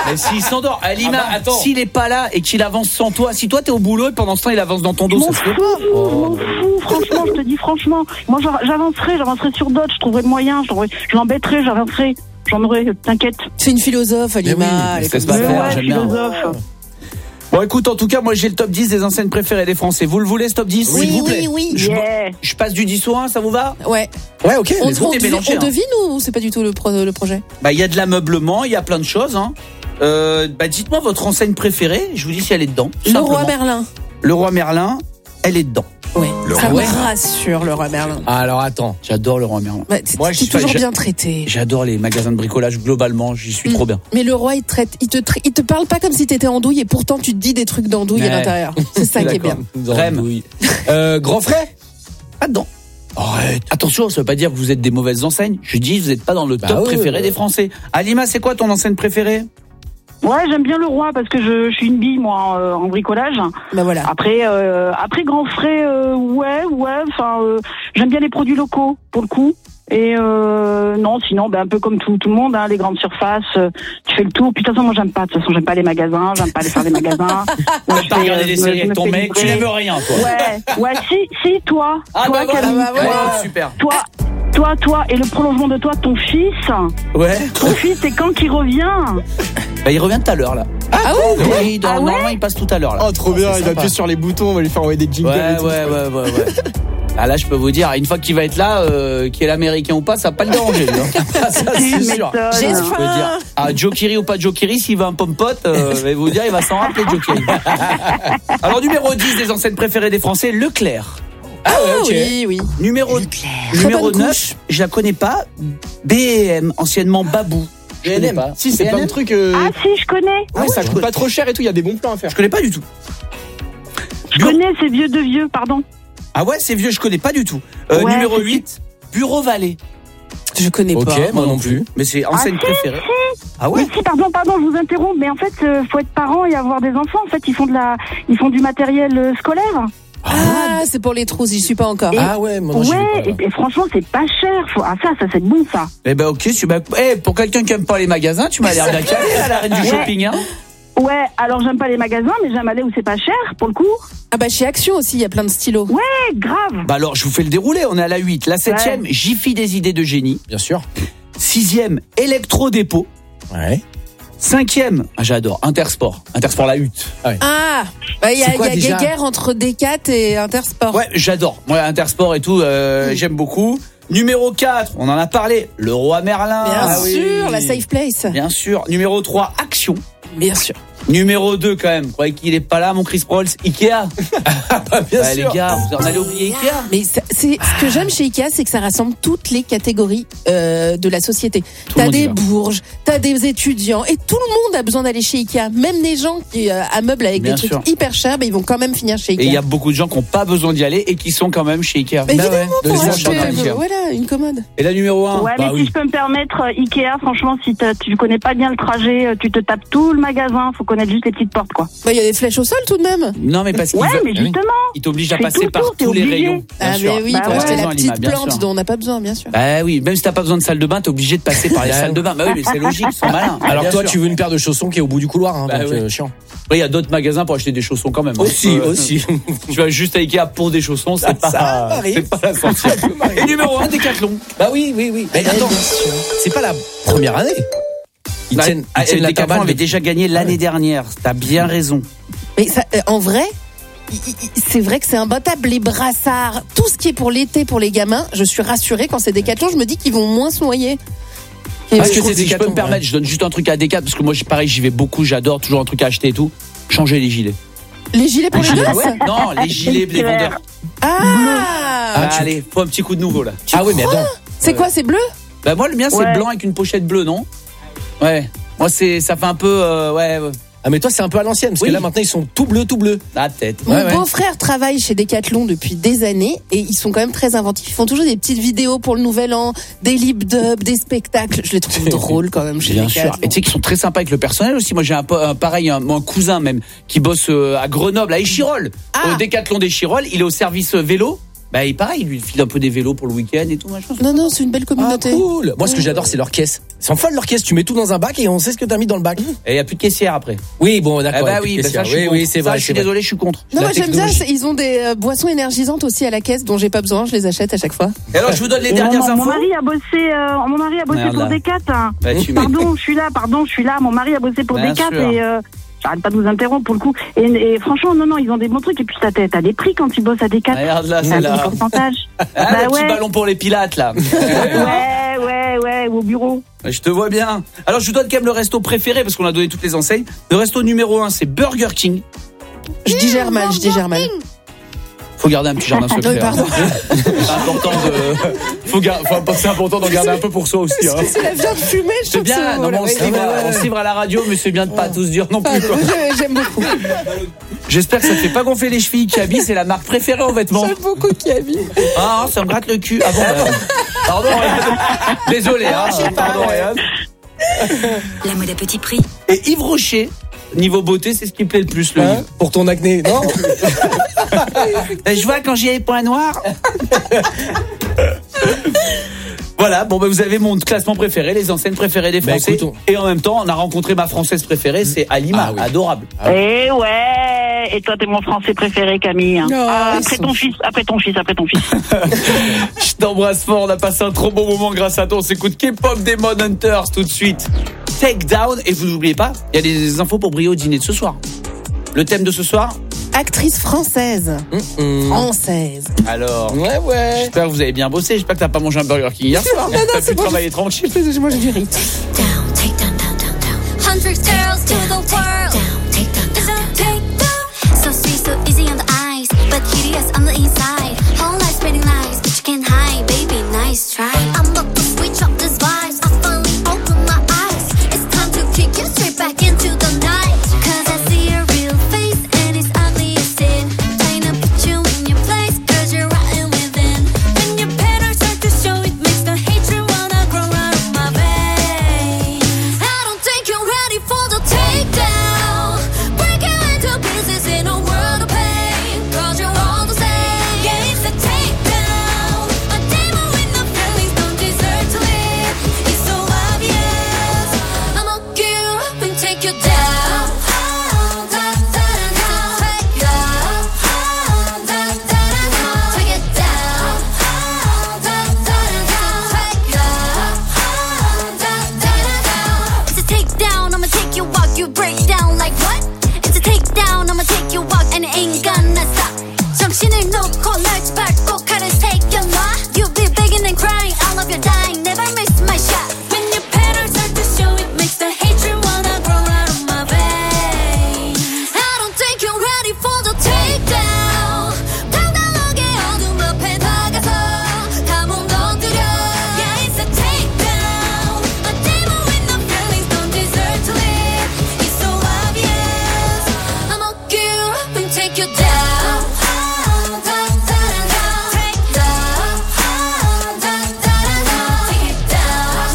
Mais s'il s'endort, Alima, Ah bah, attends. s'il est pas là et qu'il avance sans toi, si toi t'es au boulot et pendant ce temps il avance dans ton dos, M'en ça se fait fous, pas. m'en fous, franchement, je te dis franchement. Moi, j'av- j'avancerai, j'avancerai sur d'autres, je trouverai le moyen, je trouverai- je l'embêterai, j'avancerai. J'en aurai, t'inquiète. C'est une philosophe, Alima. Mais oui, elle est laisse comme pas ça. faire, Ouais, j'aime bien. philosophe. Bon, écoute, en tout cas, moi j'ai le top dix des enseignes préférées des Français. Vous le voulez, ce top dix, Oui, s'il vous oui, plaît? oui. Je, Yeah. je passe du dix au un, ça vous va? Ouais. Ouais, ok. On, let's go. on, T'es devi- mélangé, on hein. devine ou c'est pas du tout le, pro- le projet? Bah, il y a de l'ameublement, il y a plein de choses. Hein. Euh, bah, dites-moi votre enseigne préférée. Je vous dis si elle est dedans. tout Le roi simplement. Merlin. Le roi Merlin, elle est dedans. Oui. Le Ça roi me Merlin. rassure, le roi Merlin. Alors attends. J'adore le roi Merlin. Bah, t'es Moi, t'es je suis- toujours j'a- bien traité. J'adore les magasins de bricolage globalement. J'y suis trop bien. Mais le roi, il te traite, il te, tra- il te parle pas comme si t'étais andouille et pourtant tu te dis des trucs d'andouille Ouais. à l'intérieur. C'est ça qui est bien. Rem. Euh, grand frère? Pas dedans. Arrête. Attention, ça veut pas dire que vous êtes des mauvaises enseignes. Je dis, vous n'êtes pas dans le Bah top ouais, préféré ouais. des Français. Alima, c'est quoi ton enseigne préférée? Ouais, j'aime bien le roi parce que je, je suis une bille, moi, en, euh, en bricolage. Bah voilà. Après, euh, après grand frais, euh, ouais, ouais, enfin, euh, j'aime bien les produits locaux, pour le coup. Et euh, non, sinon, ben, un peu comme tout, tout le monde, hein, les grandes surfaces, euh, tu fais le tour. Puis de toute façon, moi, j'aime pas. De toute façon, j'aime pas les magasins, j'aime pas aller faire des magasins. Moi, je Pas fais, regarder euh, des je me- séries je avec me ton fais mec, tu livrer. n'aimes rien, toi. Ouais, ouais, si, si, toi. Ah toi, bah voilà, Camille, bah voilà, toi, super. Toi, toi, toi, et le prolongement de toi, ton fils. Ouais. Ton fils, c'est quand qu'il revient? Bah, il revient tout à l'heure, là. Ah ouais? Oui, il doit- Ah ouais normalement, il passe tout à l'heure, là. Oh, trop bien, c'est il sympa. appuie sur les boutons, on va lui faire envoyer des jingles. Ouais, et tout. ouais, ouais, ouais, ouais. Ah là, je peux vous dire, une fois qu'il va être là, euh, qu'il est américain ou pas, ça va pas le déranger. lui, hein. Ah, ça, c'est Tu sûr. m'étonnes. J'ai Je peux dire. Ah, Joe Kiri ou pas Joe Kiri, s'il veut un pomme-pote, euh, je vais vous dire, il va s'en rappeler, Joe Kiri. Alors, numéro dix des enseignes préférées des Français, Leclerc. Ah oui, oui. Numéro, Très numéro bonne neuf, couche. je la connais pas, B et M, anciennement Babou. Je connais pas. Si, c'est B et plein de M? trucs. euh, Ah, si, je connais. ouais, ça coûte pas trop cher et tout, il y a des bons plans à faire. Je connais pas du tout. Je connais, c'est vieux de vieux, pardon. Ah ouais, c'est vieux, je connais pas du tout. Euh, Ouais, numéro c'est- huit, Bureau Vallée. Je connais Ok, pas. moi non plus. Mais c'est enseigne Ah, si, préférée. si. Ah ouais? Mais si, pardon, pardon, je vous interromps, mais en fait, euh, faut être parent et avoir des enfants. En fait, ils font de la, ils font du matériel euh, scolaire. Ah, c'est pour les trousses, j'y suis pas encore. Et- Ah ouais, moi, non, j'y vais ouais, pas, là. et, et franchement, c'est pas cher. Faut... Ah ça, ça c'est bon, ça. Eh ben ok, tu m'as- eh, pour quelqu'un qui aime pas les magasins, tu m'as l'air bien calé à la reine du Ouais. shopping, hein? Ouais, alors j'aime pas les magasins, mais j'aime aller où c'est pas cher, pour le coup. Ah bah chez Action aussi, il y a plein de stylos. Ouais, grave. Bah alors, je vous fais le déroulé, on est à la huit. La septième, Jiffy des idées de génie. Bien sûr. Sixième, Electro-Dépôt. Ouais. Cinquième, ah, j'adore, Intersport. Intersport la hutte. Ah, bah il y a, C'est quoi, il y a déjà guéguerre entre Decat et Intersport. Ouais, j'adore. Moi, Intersport et tout, euh, Mm. j'aime beaucoup. Numéro quatre, on en a parlé, le roi Merlin. Bien Ah oui. sûr, la Safe Place. Bien sûr. Numéro trois, Action. Bien sûr. Numéro deux, quand même. Vous croyez qu'il est pas là, mon Chris Prolls? Ikea. Bah, bien Bah, sûr. les gars, vous en allez oublier Ikea? Mais ça- c'est ce que j'aime chez Ikea, c'est que ça rassemble toutes les catégories euh, de la société. le T'as monde y des va. bourges, t'as des étudiants, et tout le monde a besoin d'aller chez Ikea. Même les gens qui euh, ameublent avec Bien des trucs sûr. hyper chers, bah, ils vont quand même finir chez Et Ikea. il y a beaucoup de gens qui n'ont pas besoin d'y aller et qui sont quand même chez Ikea. Bah, évidemment, De pour se acheter acheter un euh, Ikea. voilà, une commode. Et la numéro un? Ouais, bah mais oui. si je peux me permettre, euh, Ikea, franchement, si t'as- tu connais pas bien le trajet, euh, tu te tapes tout le magasin, faut connaître juste les petites portes, quoi. Bah, il y a des flèches au sol tout de même. Non, mais parce qu'ils Ouais, veulent- mais justement. ils t'obligent à Fais passer tout le par tour, t'es tous les obligé. rayons. Bien Ah, sûr. mais oui, Bah pour ouais. acheter la Raison, Alima, petite bien plante sûr. dont on n'a pas besoin, bien sûr. Bah oui, même si t'as pas besoin de salle de bain, t'es obligé de passer par les Bah salles de bain. Bah oui, mais c'est logique, ils sont malins. Alors Bien toi, sûr. tu veux une paire de chaussons qui est au bout du couloir, hein, Bah donc oui. euh, chiant. Oui, il y a d'autres magasins pour acheter des chaussons quand même. Aussi, Euh, aussi. Tu vas juste à Ikea pour des chaussons, c'est pas, ça m'arrive. c'est pas la sortie. Et numéro un, Décathlon. Bah oui, oui, oui. Mais attends, c'est pas la première année. Ils Bah, tiennent, ah, ils tiennent la Décathlon tabale avait de- déjà gagné l'année dernière. T'as bien raison. Mais ça, euh, en vrai, i- i- c'est vrai que c'est imbattable. Les brassards, tout ce qui est pour l'été pour les gamins, je suis rassurée quand c'est Décathlon, je me dis qu'ils vont moins se noyer. Et Parce je que trouve- c'est, si je peux me permettre, je donne juste un truc à Décat parce que moi, pareil, j'y vais beaucoup, j'adore toujours un truc à acheter et tout. Changer les gilets. Les gilets pour les gilets, gosses. ouais. Non, les gilets, les vendeurs. Ah, Ah, allez, faut un petit coup de nouveau là. Ah oui, mais attends. c'est quoi, c'est bleu? Bah moi, le mien, c'est Ouais. blanc avec une pochette bleue, non? Ouais. Moi, c'est, ça fait un peu, euh, ouais. ouais. Ah mais toi c'est un peu à l'ancienne parce Oui. que là maintenant ils sont tout bleus, tout bleus. Ah, peut-être. Mon Ouais, ouais. beau-frère travaille chez Decathlon depuis des années et ils sont quand même très inventifs. Ils font toujours des petites vidéos pour le nouvel an, des lip dubs, des spectacles. Je les trouve drôles quand même chez Bien Decathlon. sûr. Et tu sais qu'ils sont très sympas avec le personnel aussi. Moi, j'ai un, po- un pareil, un, mon cousin même, qui bosse euh, à Grenoble, à Échirol, Ah. au Décathlon d'Échirol. Il est au service euh, vélo. Bah, il pareil, il lui file un peu des vélos pour le week-end et tout, machin. Non, non, c'est une belle communauté. Ah, cool. Moi, ce que j'adore, c'est leur caisse. Ils sont folles, leur caisse. Tu mets tout dans un bac et on sait ce que t'as mis dans le bac. Et il n'y a plus de caissière après. Oui, bon, d'accord. Ah bah il y a plus oui, de bah ça, caissière. je suis oui, contre. oui, c'est Ça, vrai. je suis c'est désolé, je suis contre. Non, La moi j'aime bien, technologie. ils ont des euh, boissons énergisantes aussi à la caisse dont j'ai pas besoin, je les achète à chaque fois. Et alors, je vous donne les Et dernières mon, infos. mon mari a bossé, euh, mon mari a bossé Merde, pour là. Decat. Hein. Bah, tu Pardon, je suis là, pardon, je suis là. Mon mari a bossé pour Bien Decat sûr. et euh, j'arrête pas de vous interrompre pour le coup. Et, et franchement, non, non, ils ont des bons trucs. Et puis t'as, t'as des prix quand ils bossent à Decat. Regarde là, T'as c'est un là. pourcentage. Ah, Bah le petit ouais. ballon pour les pilates, là. Ouais, ouais, ouais, au bureau. Je te vois bien. Alors, je vous donne quand même le resto préféré, parce qu'on a donné toutes les enseignes. Le resto numéro un, c'est Burger King. Je digère mal, je digère mal. Faut garder un petit jardin secret. Oui, pardon. hein. C'est important de. Faut gar... enfin, c'est important d'en garder un peu pour soi aussi. Hein. C'est la viande fumée, je C'est trouve que bien. c'est- Non, mais on, voilà, se livre ouais, à, ouais, on se livre à la radio, mais c'est bien de pas tous dire non plus. Pardon, Quoi. je- J'aime beaucoup. J'espère que ça te fait pas gonfler les chevilles. Kiabi, c'est la marque préférée en vêtements. J'aime beaucoup Kiabi. Ah, ça me gratte le cul. Ah bon, bah, pardon, Ryan. Désolé, hein. Je sais pas, Pardon, ouais. Ryan. La mode à petit prix. Et Yves Rocher, niveau beauté, c'est ce qui plaît le plus, le Hein Yves. Pour ton acné, non? Je vois quand j'y ai les points noirs. Voilà, bon bah vous avez mon classement préféré, les enseignes préférées des Bah, Français. écoute, Et en même temps, on a rencontré ma française préférée, c'est Alima, Ah oui. adorable. Et ouais. Et toi, t'es mon français préféré, Camille. Hein. Oh, Ah, ils après sont ton fils, après ton fils, après ton fils. Je t'embrasse fort, on a passé un trop bon moment grâce à toi. On s'écoute K-pop Demon Hunters tout de suite. Take Down, et vous n'oubliez pas, il y a des infos pour briller au dîner de ce soir. Le thème de ce soir, Actrice française. Mmh. Française. alors, Ouais, ouais. j'espère que vous avez bien bossé, j'espère que t'as pas mangé un Burger King hier soir. Non, non, T'as c'est pu bon, travailler tranquille. Moi j'ai du riz. Down, take down, down, down, down. Hundred girls to the world. Down, take down, down, take down. So sweet, so easy on the eyes, but hideous on the inside. Whole life spreading lies, but you can't hide, baby. Nice try. I'm about to switch up these vibes. I finally open my eyes. It's time to kick you straight back into the night. 'Cause I see your real face and it's ugly as sin. Trying to put you in your place 'cause you're rotten within. When your petals start to show, it makes the hatred wanna grow out of my veins. I don't think you're ready for the takedown. Break you into pieces in a world of pain. 'Cause you're all the same. Yeah, it's a takedown. A demon with no feelings don't deserve to live. It's so obvious. I'ma get you up and take you down. Down, down, down, down. Take you down. Down, down, down. Take it down. Down, down, down. Take you down. Down, down, down. It's a takedown. I'ma take you walk. You break down like what? It's a takedown. I'ma take you walk and it ain't gonna stop. 정신을 놓고 날 밟고 칼을 새겨놔. You'll be begging and crying all of your dying. Never miss my shot. When your petals start to show, it makes the hatred wanna grow out of my veins. I don't think you're ready for the takedown. 당당하게 어둠 앞에 다가서 감옥 넌뜨려. Yeah, it's a takedown. A demon with no feelings don't deserve to live. It's so obvious. I'ma get you up and take you down. Down, down, down, down. Take you down. Down, down, down. Take it down.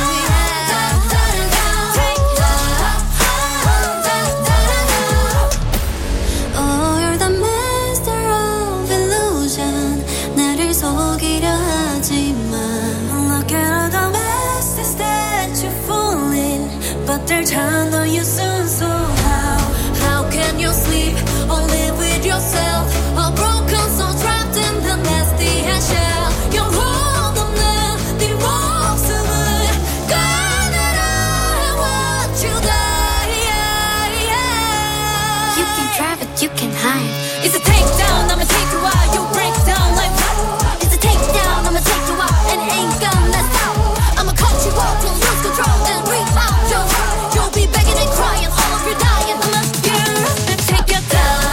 Down, down, down. Take you down. Down, down, down. Oh, you're the master of illusion. 나를 속이려 하지만 Look at all the messes that you fall in, but they'll turn on you soon. So how, how can you sleep or live with yourself? A broken soul trapped in the nasty shell. 영혼 없는 네 목숨을 꺼내라. What you die. You can try but you can hide. It's a takedown, I'ma take you out. You break down like what? It's a takedown, I'ma take you out and it ain't gonna stop. I'ma cut you off, you'll lose control and rip out your heart. You'll be begging and crying, all of you dying. I'ma get you up and take you down.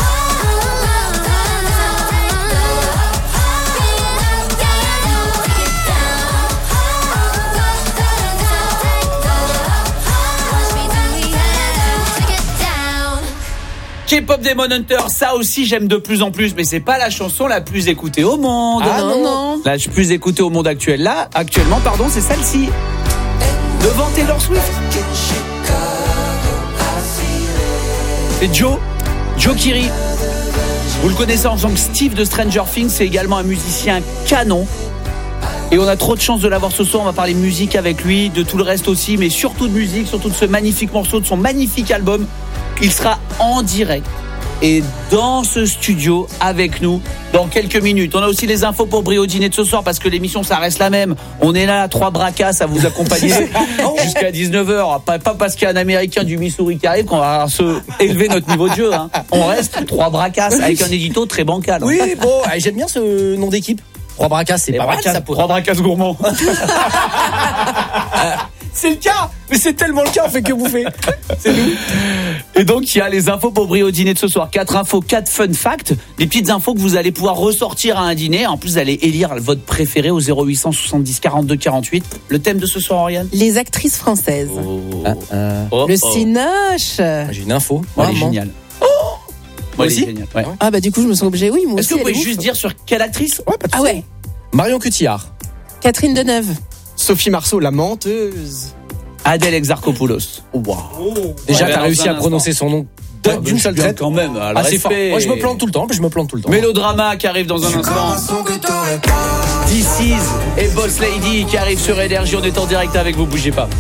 K-pop Demon Hunter, ça aussi j'aime de plus en plus, mais c'est pas la chanson la plus écoutée au monde. Ah non, non. La plus écoutée au monde actuel, là, actuellement, pardon, c'est celle-ci. Devant Taylor Swift. C'est Joe, Joe Kiri. Vous le connaissez en tant que Steve de Stranger Things, c'est également un musicien canon. Et on a trop de chance de l'avoir ce soir, on va parler musique avec lui, de tout le reste aussi, mais surtout de musique, surtout de ce magnifique morceau, de son magnifique album. Il sera en direct et dans ce studio avec nous dans quelques minutes. On a aussi les infos pour Brio Dîner de ce soir parce que l'émission ça reste la même. On est là à trois bracasses à vous accompagner jusqu'à dix-neuf heures. Pas, pas parce qu'il y a un Américain du Missouri qui arrive qu'on va se élever notre niveau de jeu. Hein. On reste trois bracasses avec un édito très bancal. Hein. Oui, bon, j'aime bien ce nom d'équipe. Trois bracasses, c'est les pas bracasses, mal ça pour... Trois bracasses gourmands. C'est le cas, mais c'est tellement le cas, on fait que bouffer. C'est nous. Et donc il y a les infos pour Brio Dîner de ce soir. Quatre infos, quatre fun facts, des petites infos que vous allez pouvoir ressortir à un dîner. En plus, vous allez élire votre préféré au zéro huit cent soixante-dix quarante-deux quarante-huit. Le thème de ce soir, Oriane ? Les actrices françaises. Oh. Ah, euh... Oh, le oh. Cinoche. J'ai une info. Moi, elle est géniale. Oh moi aussi. Ouais. Ah bah du coup, je me sens obligée. Oui, moi Est-ce aussi. que vous pouvez juste ouf. dire sur quelle actrice ? Ouais, pas de Ah ouais. Marion Cotillard. Catherine Deneuve. Sophie Marceau, la menteuse. Adèle Exarchopoulos. Wow. Déjà, Ouais, t'as dans réussi un à prononcer instant. son nom Ouais, d'une seule bien traite quand même. Ah, c'est fort. Moi, je me plante tout le temps. Je me plante tout le temps. Mélodrama qui arrive dans un instant. This Is et Boss Lady qui arrive sur Énergie. On est en direct avec vous, bougez pas.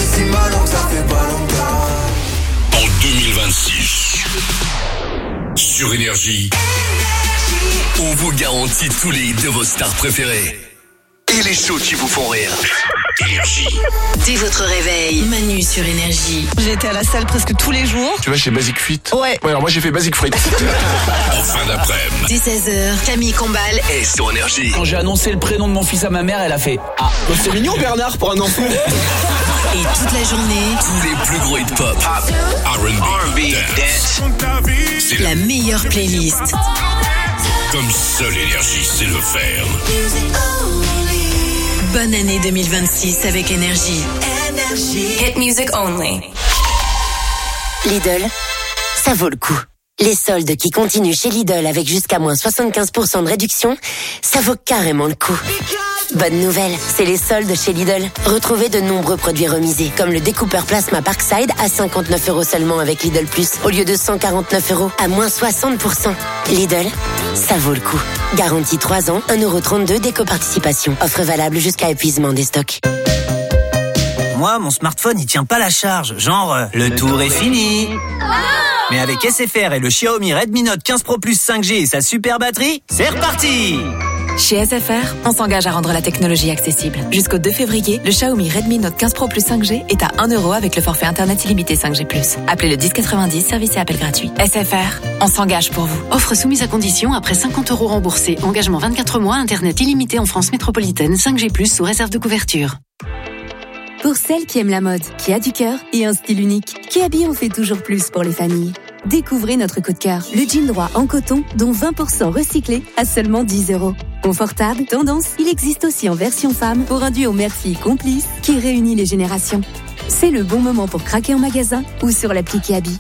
En deux mille vingt-six, sur Énergie, on vous garantit tous les hits de vos stars préférées. Et les shows qui vous font rire. Énergie. Dès votre réveil, Manu sur Énergie. J'étais à la salle presque tous les jours. Tu vas chez Basic Fit ? Ouais. Ouais, alors moi j'ai fait Basic Frites. En fin d'après-midi. Dès seize heures, Camille Combal. Et sur Énergie. Quand j'ai annoncé le prénom de mon fils à ma mère, elle a fait « Ah, c'est mignon Bernard pour un enfant !» Et toute la journée, tous les plus gros hip-hop, R and B, dance. C'est la meilleure playlist. Comme seule Énergie sait le faire. Bonne année deux mille vingt-six avec Énergie. Hit music only. Lidl, ça vaut le coup. Les soldes qui continuent chez Lidl avec jusqu'à moins soixante-quinze pour cent de réduction, ça vaut carrément le coup. Bonne nouvelle, c'est les soldes chez Lidl. Retrouvez de nombreux produits remisés, comme le découpeur plasma Parkside à cinquante-neuf euros seulement avec Lidl Plus, au lieu de cent quarante-neuf euros, à moins soixante pour cent. Lidl, ça vaut le coup. Garantie trois ans, un euro trente-deux d'éco-participation. Offre valable jusqu'à épuisement des stocks. Moi, mon smartphone, il tient pas la charge. Genre, euh, le, le tour, tour est fini. Ah Mais avec S F R et le Xiaomi Redmi Note quinze Pro Plus cinq G et sa super batterie, c'est reparti! Chez S F R, on s'engage à rendre la technologie accessible. Jusqu'au deux février, le Xiaomi Redmi Note quinze Pro Plus cinq G est à un euro avec le forfait internet illimité cinq G plus. Appelez le dix quatre-vingt-dix, service et appel gratuit. S F R, on s'engage pour vous. Offre soumise à condition après cinquante euros remboursés. Engagement vingt-quatre mois, internet illimité en France métropolitaine, cinq G plus sous réserve de couverture. Pour celles qui aiment la mode, qui a du cœur et un style unique, Kiabi en fait toujours plus pour les familles. Découvrez notre coup de cœur, le jean droit en coton, dont vingt pour cent recyclé à seulement dix euros. Confortable, tendance, il existe aussi en version femme pour un duo mère-fille complice qui réunit les générations. C'est le bon moment pour craquer en magasin ou sur l'appli Kiabi.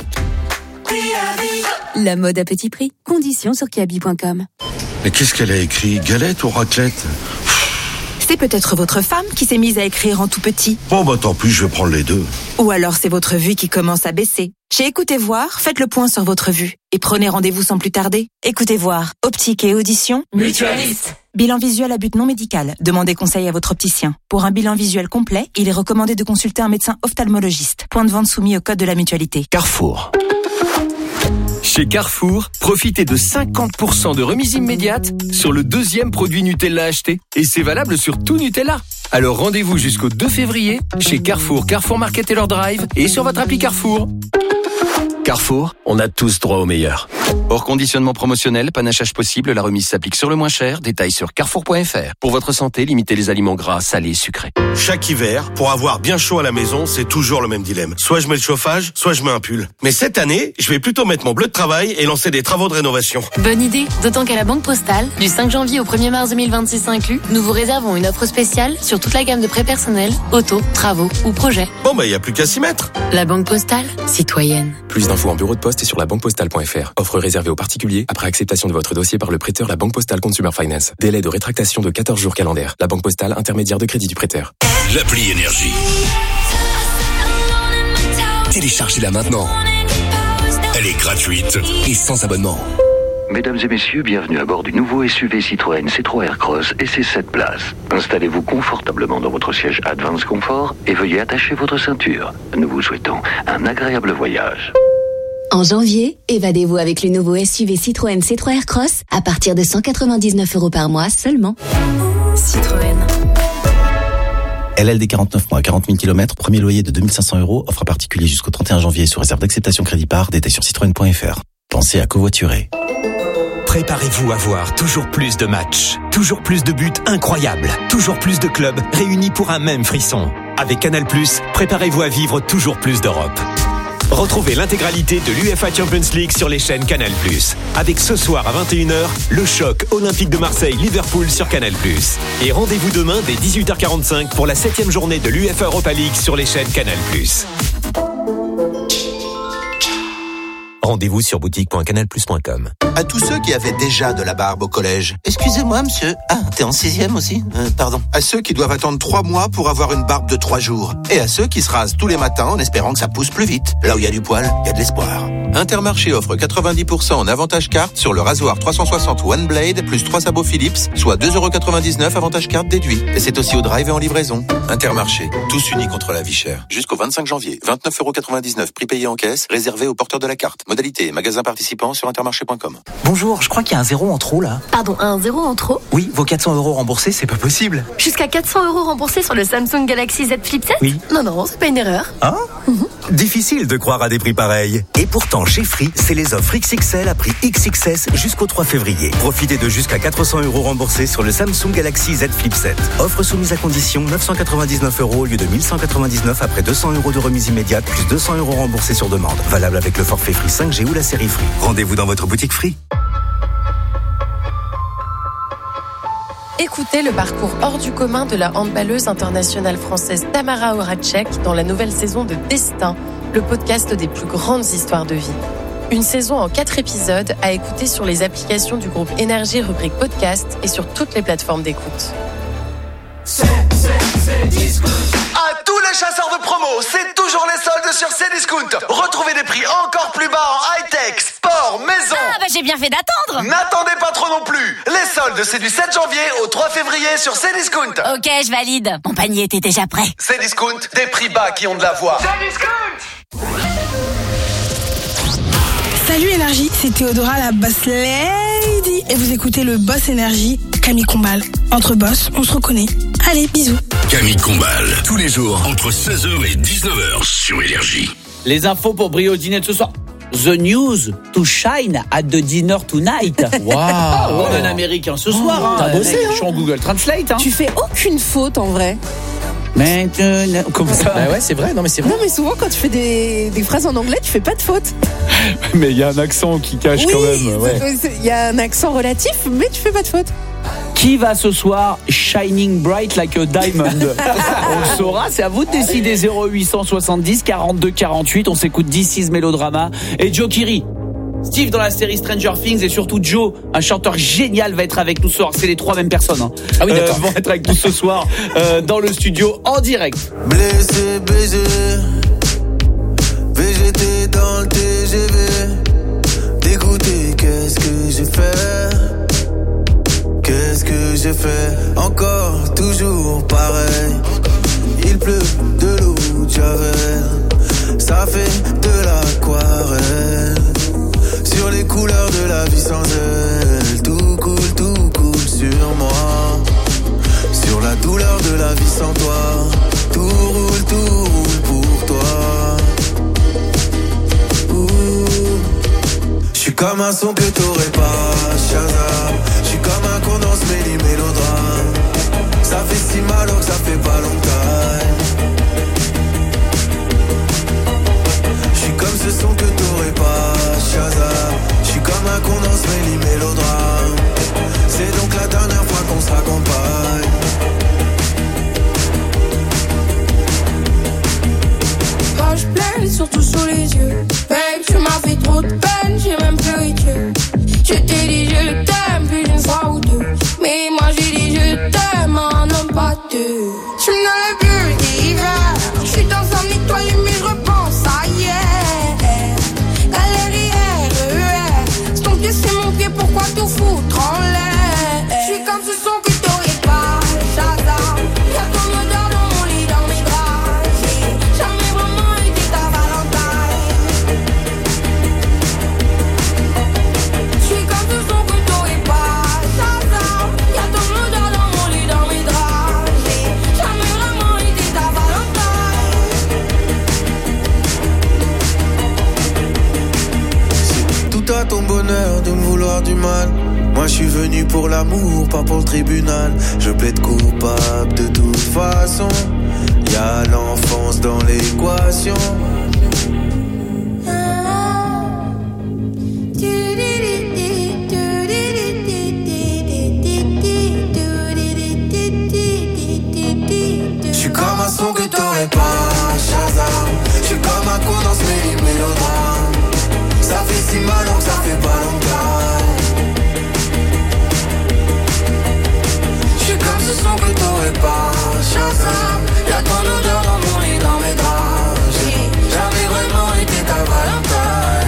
La mode à petit prix, conditions sur kiabi point com. Mais qu'est-ce qu'elle a écrit ? Galette ou raclette ? C'est peut-être votre femme qui s'est mise à écrire en tout petit. Bon bah tant pis, je vais prendre les deux. Ou alors c'est votre vue qui commence à baisser. Chez Écoutez Voir, faites le point sur votre vue et prenez rendez-vous sans plus tarder. Écoutez Voir, optique et audition, mutualiste. Bilan visuel à but non médical. Demandez conseil à votre opticien. Pour un bilan visuel complet, il est recommandé de consulter un médecin ophtalmologiste. Point de vente soumis au code de la mutualité. Carrefour. Chez Carrefour, profitez de cinquante pour cent de remise immédiate sur le deuxième produit Nutella acheté. Et c'est valable sur tout Nutella. Alors rendez-vous jusqu'au deux février chez Carrefour, Carrefour Market et leur drive et sur votre appli Carrefour. Carrefour, on a tous droit au meilleur. Hors conditionnement promotionnel, panachage possible, la remise s'applique sur le moins cher. Détails sur carrefour point f r. Pour votre santé, limitez les aliments gras, salés et sucrés. Chaque hiver, pour avoir bien chaud à la maison, c'est toujours le même dilemme. Soit je mets le chauffage, soit je mets un pull. Mais cette année, je vais plutôt mettre mon bleu de travail et lancer des travaux de rénovation. Bonne idée, d'autant qu'à la Banque Postale, du cinq janvier au premier mars deux mille vingt-six inclus, nous vous réservons une offre spéciale sur toute la gamme de prêts personnels, auto, travaux ou projets. Bon bah y a plus qu'à s'y mettre. La Banque Postale, citoyenne. Plus d'infos en bureau de poste et sur la banque postale point f r. Offre réservée aux particuliers après acceptation de votre dossier par le prêteur La Banque Postale Consumer Finance. Délai de rétractation de quatorze jours calendaires. La Banque Postale, intermédiaire de crédit du prêteur. L'appli Énergie. Téléchargez-la maintenant. Elle est gratuite et sans abonnement. Mesdames et messieurs, bienvenue à bord du nouveau S U V Citroën C trois Aircross et ses sept places. Installez-vous confortablement dans votre siège Advance Comfort et veuillez attacher votre ceinture. Nous vous souhaitons un agréable voyage. En janvier, évadez-vous avec le nouveau S U V Citroën C trois Aircross à partir de cent quatre-vingt-dix-neuf euros par mois seulement. Citroën. L L D quarante-neuf mois, quarante mille kilomètres, premier loyer de deux mille cinq cents euros, offre à particulier jusqu'au trente et un janvier sous réserve d'acceptation crédit par, détail sur citroën point f r. Pensez à covoiturer. Préparez-vous à voir toujours plus de matchs, toujours plus de buts incroyables, toujours plus de clubs réunis pour un même frisson. Avec Canal plus, préparez-vous à vivre toujours plus d'Europe. Retrouvez l'intégralité de l'U E F A Champions League sur les chaînes Canal plus. Avec ce soir à vingt et une heures, le choc Olympique de Marseille-Liverpool sur Canal plus. Et rendez-vous demain dès dix-huit heures quarante-cinq pour la septième journée de l'U E F A Europa League sur les chaînes Canal plus. Rendez-vous sur boutique point canal plus point com. À tous ceux qui avaient déjà de la barbe au collège. Excusez-moi, monsieur. Ah, t'es en sixième aussi euh, Pardon. À ceux qui doivent attendre trois mois pour avoir une barbe de trois jours. Et à ceux qui se rasent tous les matins en espérant que ça pousse plus vite. Là où il y a du poil, il y a de l'espoir. Intermarché offre quatre-vingt-dix pour cent en avantage carte sur le rasoir trois cent soixante One Blade plus trois sabots Philips, soit deux euros quatre-vingt-dix-neuf avantage carte déduit. Et c'est aussi au drive et en livraison. Intermarché, tous unis contre la vie chère. Jusqu'au vingt-cinq janvier, vingt-neuf euros quatre-vingt-dix-neuf prix payé en caisse, réservé aux porteurs de la carte. Modalité, magasin participant sur intermarché point com. Bonjour, je crois qu'il y a un zéro en trop là. Pardon, un zéro en trop? Oui, vos quatre cents euros remboursés, c'est pas possible. Jusqu'à quatre cents euros remboursés sur le Samsung Galaxy Z Flip sept? Oui. Non, non, c'est pas une erreur. Hein? Mmh. Difficile de croire à des prix pareils. Et pourtant, chez Free, c'est les offres X X L à prix X X S jusqu'au trois février. Profitez de jusqu'à quatre cents euros remboursés sur le Samsung Galaxy Z Flip sept. Offre soumise à condition, neuf cent quatre-vingt-dix-neuf euros au lieu de mille cent quatre-vingt-dix-neuf après deux cents euros de remise immédiate plus deux cents euros remboursés sur demande. Valable avec le forfait Free cinq G ou la série Free. Rendez-vous dans votre boutique Free. Écoutez le parcours hors du commun de la handballeuse internationale française Tamara Horacek dans la nouvelle saison de Destin, le podcast des plus grandes histoires de vie. Une saison en quatre épisodes à écouter sur les applications du groupe Énergie rubrique podcast et sur toutes les plateformes d'écoute. C'est, c'est, c'est Discount. À tous les chasseurs de promo, c'est toujours les soldes sur Cdiscount. Retrouvez des prix encore plus bas en high-tech, sport, maison. Ah bah j'ai bien fait d'attendre. N'attendez pas trop non plus. Les soldes, c'est du sept janvier au trois février sur Cdiscount. Ok, je valide. Mon panier était déjà prêt. Cdiscount, des prix bas qui ont de la voix. Cdiscount. Salut Énergie, c'est Théodora la Boss Lady et vous écoutez le Boss Énergie, Camille Combal. Entre boss, on se reconnaît. Allez, bisous. Camille Combal, tous les jours entre seize heures et dix-neuf heures sur Énergie. Les infos pour briller au dîner de ce soir. The news to shine at the dinner tonight. Waouh, on est un américain ce soir. Oh, hein. T'as bossé, hein. Je suis en Google Translate. Hein. Tu fais aucune faute en vrai. Maintenant, comme ça. Bah ouais, c'est vrai. Non mais c'est vrai. Non mais souvent quand tu fais des, des phrases en anglais, tu fais pas de faute. Mais il y a un accent qui cache oui, quand même. Ouais. Il y a un accent relatif, mais tu fais pas de faute. Qui va ce soir shining bright like a diamond? On le saura, c'est à vous de décider. Zéro huit cent soixante-dix quarante-deux quarante-huit. On s'écoute This is Melodrama et Joe Kiri. Steve dans la série Stranger Things et surtout Joe, un chanteur génial, va être avec nous ce soir. C'est les trois mêmes personnes. Hein. Ah oui, d'accord. Euh, vont être avec nous ce soir euh, dans le studio en direct. Blessé, baisé, V G T dans le T G V. Dégoûté, qu'est-ce que j'ai fait? Qu'est-ce que j'ai fait? Encore, toujours pareil. Il pleut de l'eau de Javel. Ça fait de l'aquarelle. Sur les couleurs de la vie sans elle. Tout coule, tout coule sur moi. Sur la douleur de la vie sans toi. Tout roule, tout roule pour toi. J'suis comme un son que t'aurais pas, Shazam. J'suis comme un condense méli mélodrame. Ça fait si mal alors que ça fait pas longtemps. J'suis comme ce son que t'aurais pas, Shazam. J'suis comme un condense méli mélodrame. C'est donc la dernière fois qu'on se raccompagne. Quand j'plaise, surtout sous les yeux. Babe, tu m'as fait trop de peine, j'ai même pleuré Dieu. Je t'ai dit je t'aime plus d'une fois ou deux. Mais moi j'ai dit je t'aime, un homme pas deux. Je me n'avais plus d'hiver. Je suis dans un étoilé mais je repense à hier. Galère hier, c'est ton pied, c'est mon pied pour venu pour l'amour, pas pour le tribunal. Je plaide coupable de toute façon. Y'a l'enfance dans l'équation. J'suis comme un son que t'aurais pas, Shazam. J'suis comme un con dans ce méli- mélodrame. Ça fait si mal donc ça fait pas longtemps. J'suis comme ce son que t'aurais pas, Shazam. Y'a ton odeur dans mon lit, dans mes draps. J'ai jamais vraiment été ta Valentine.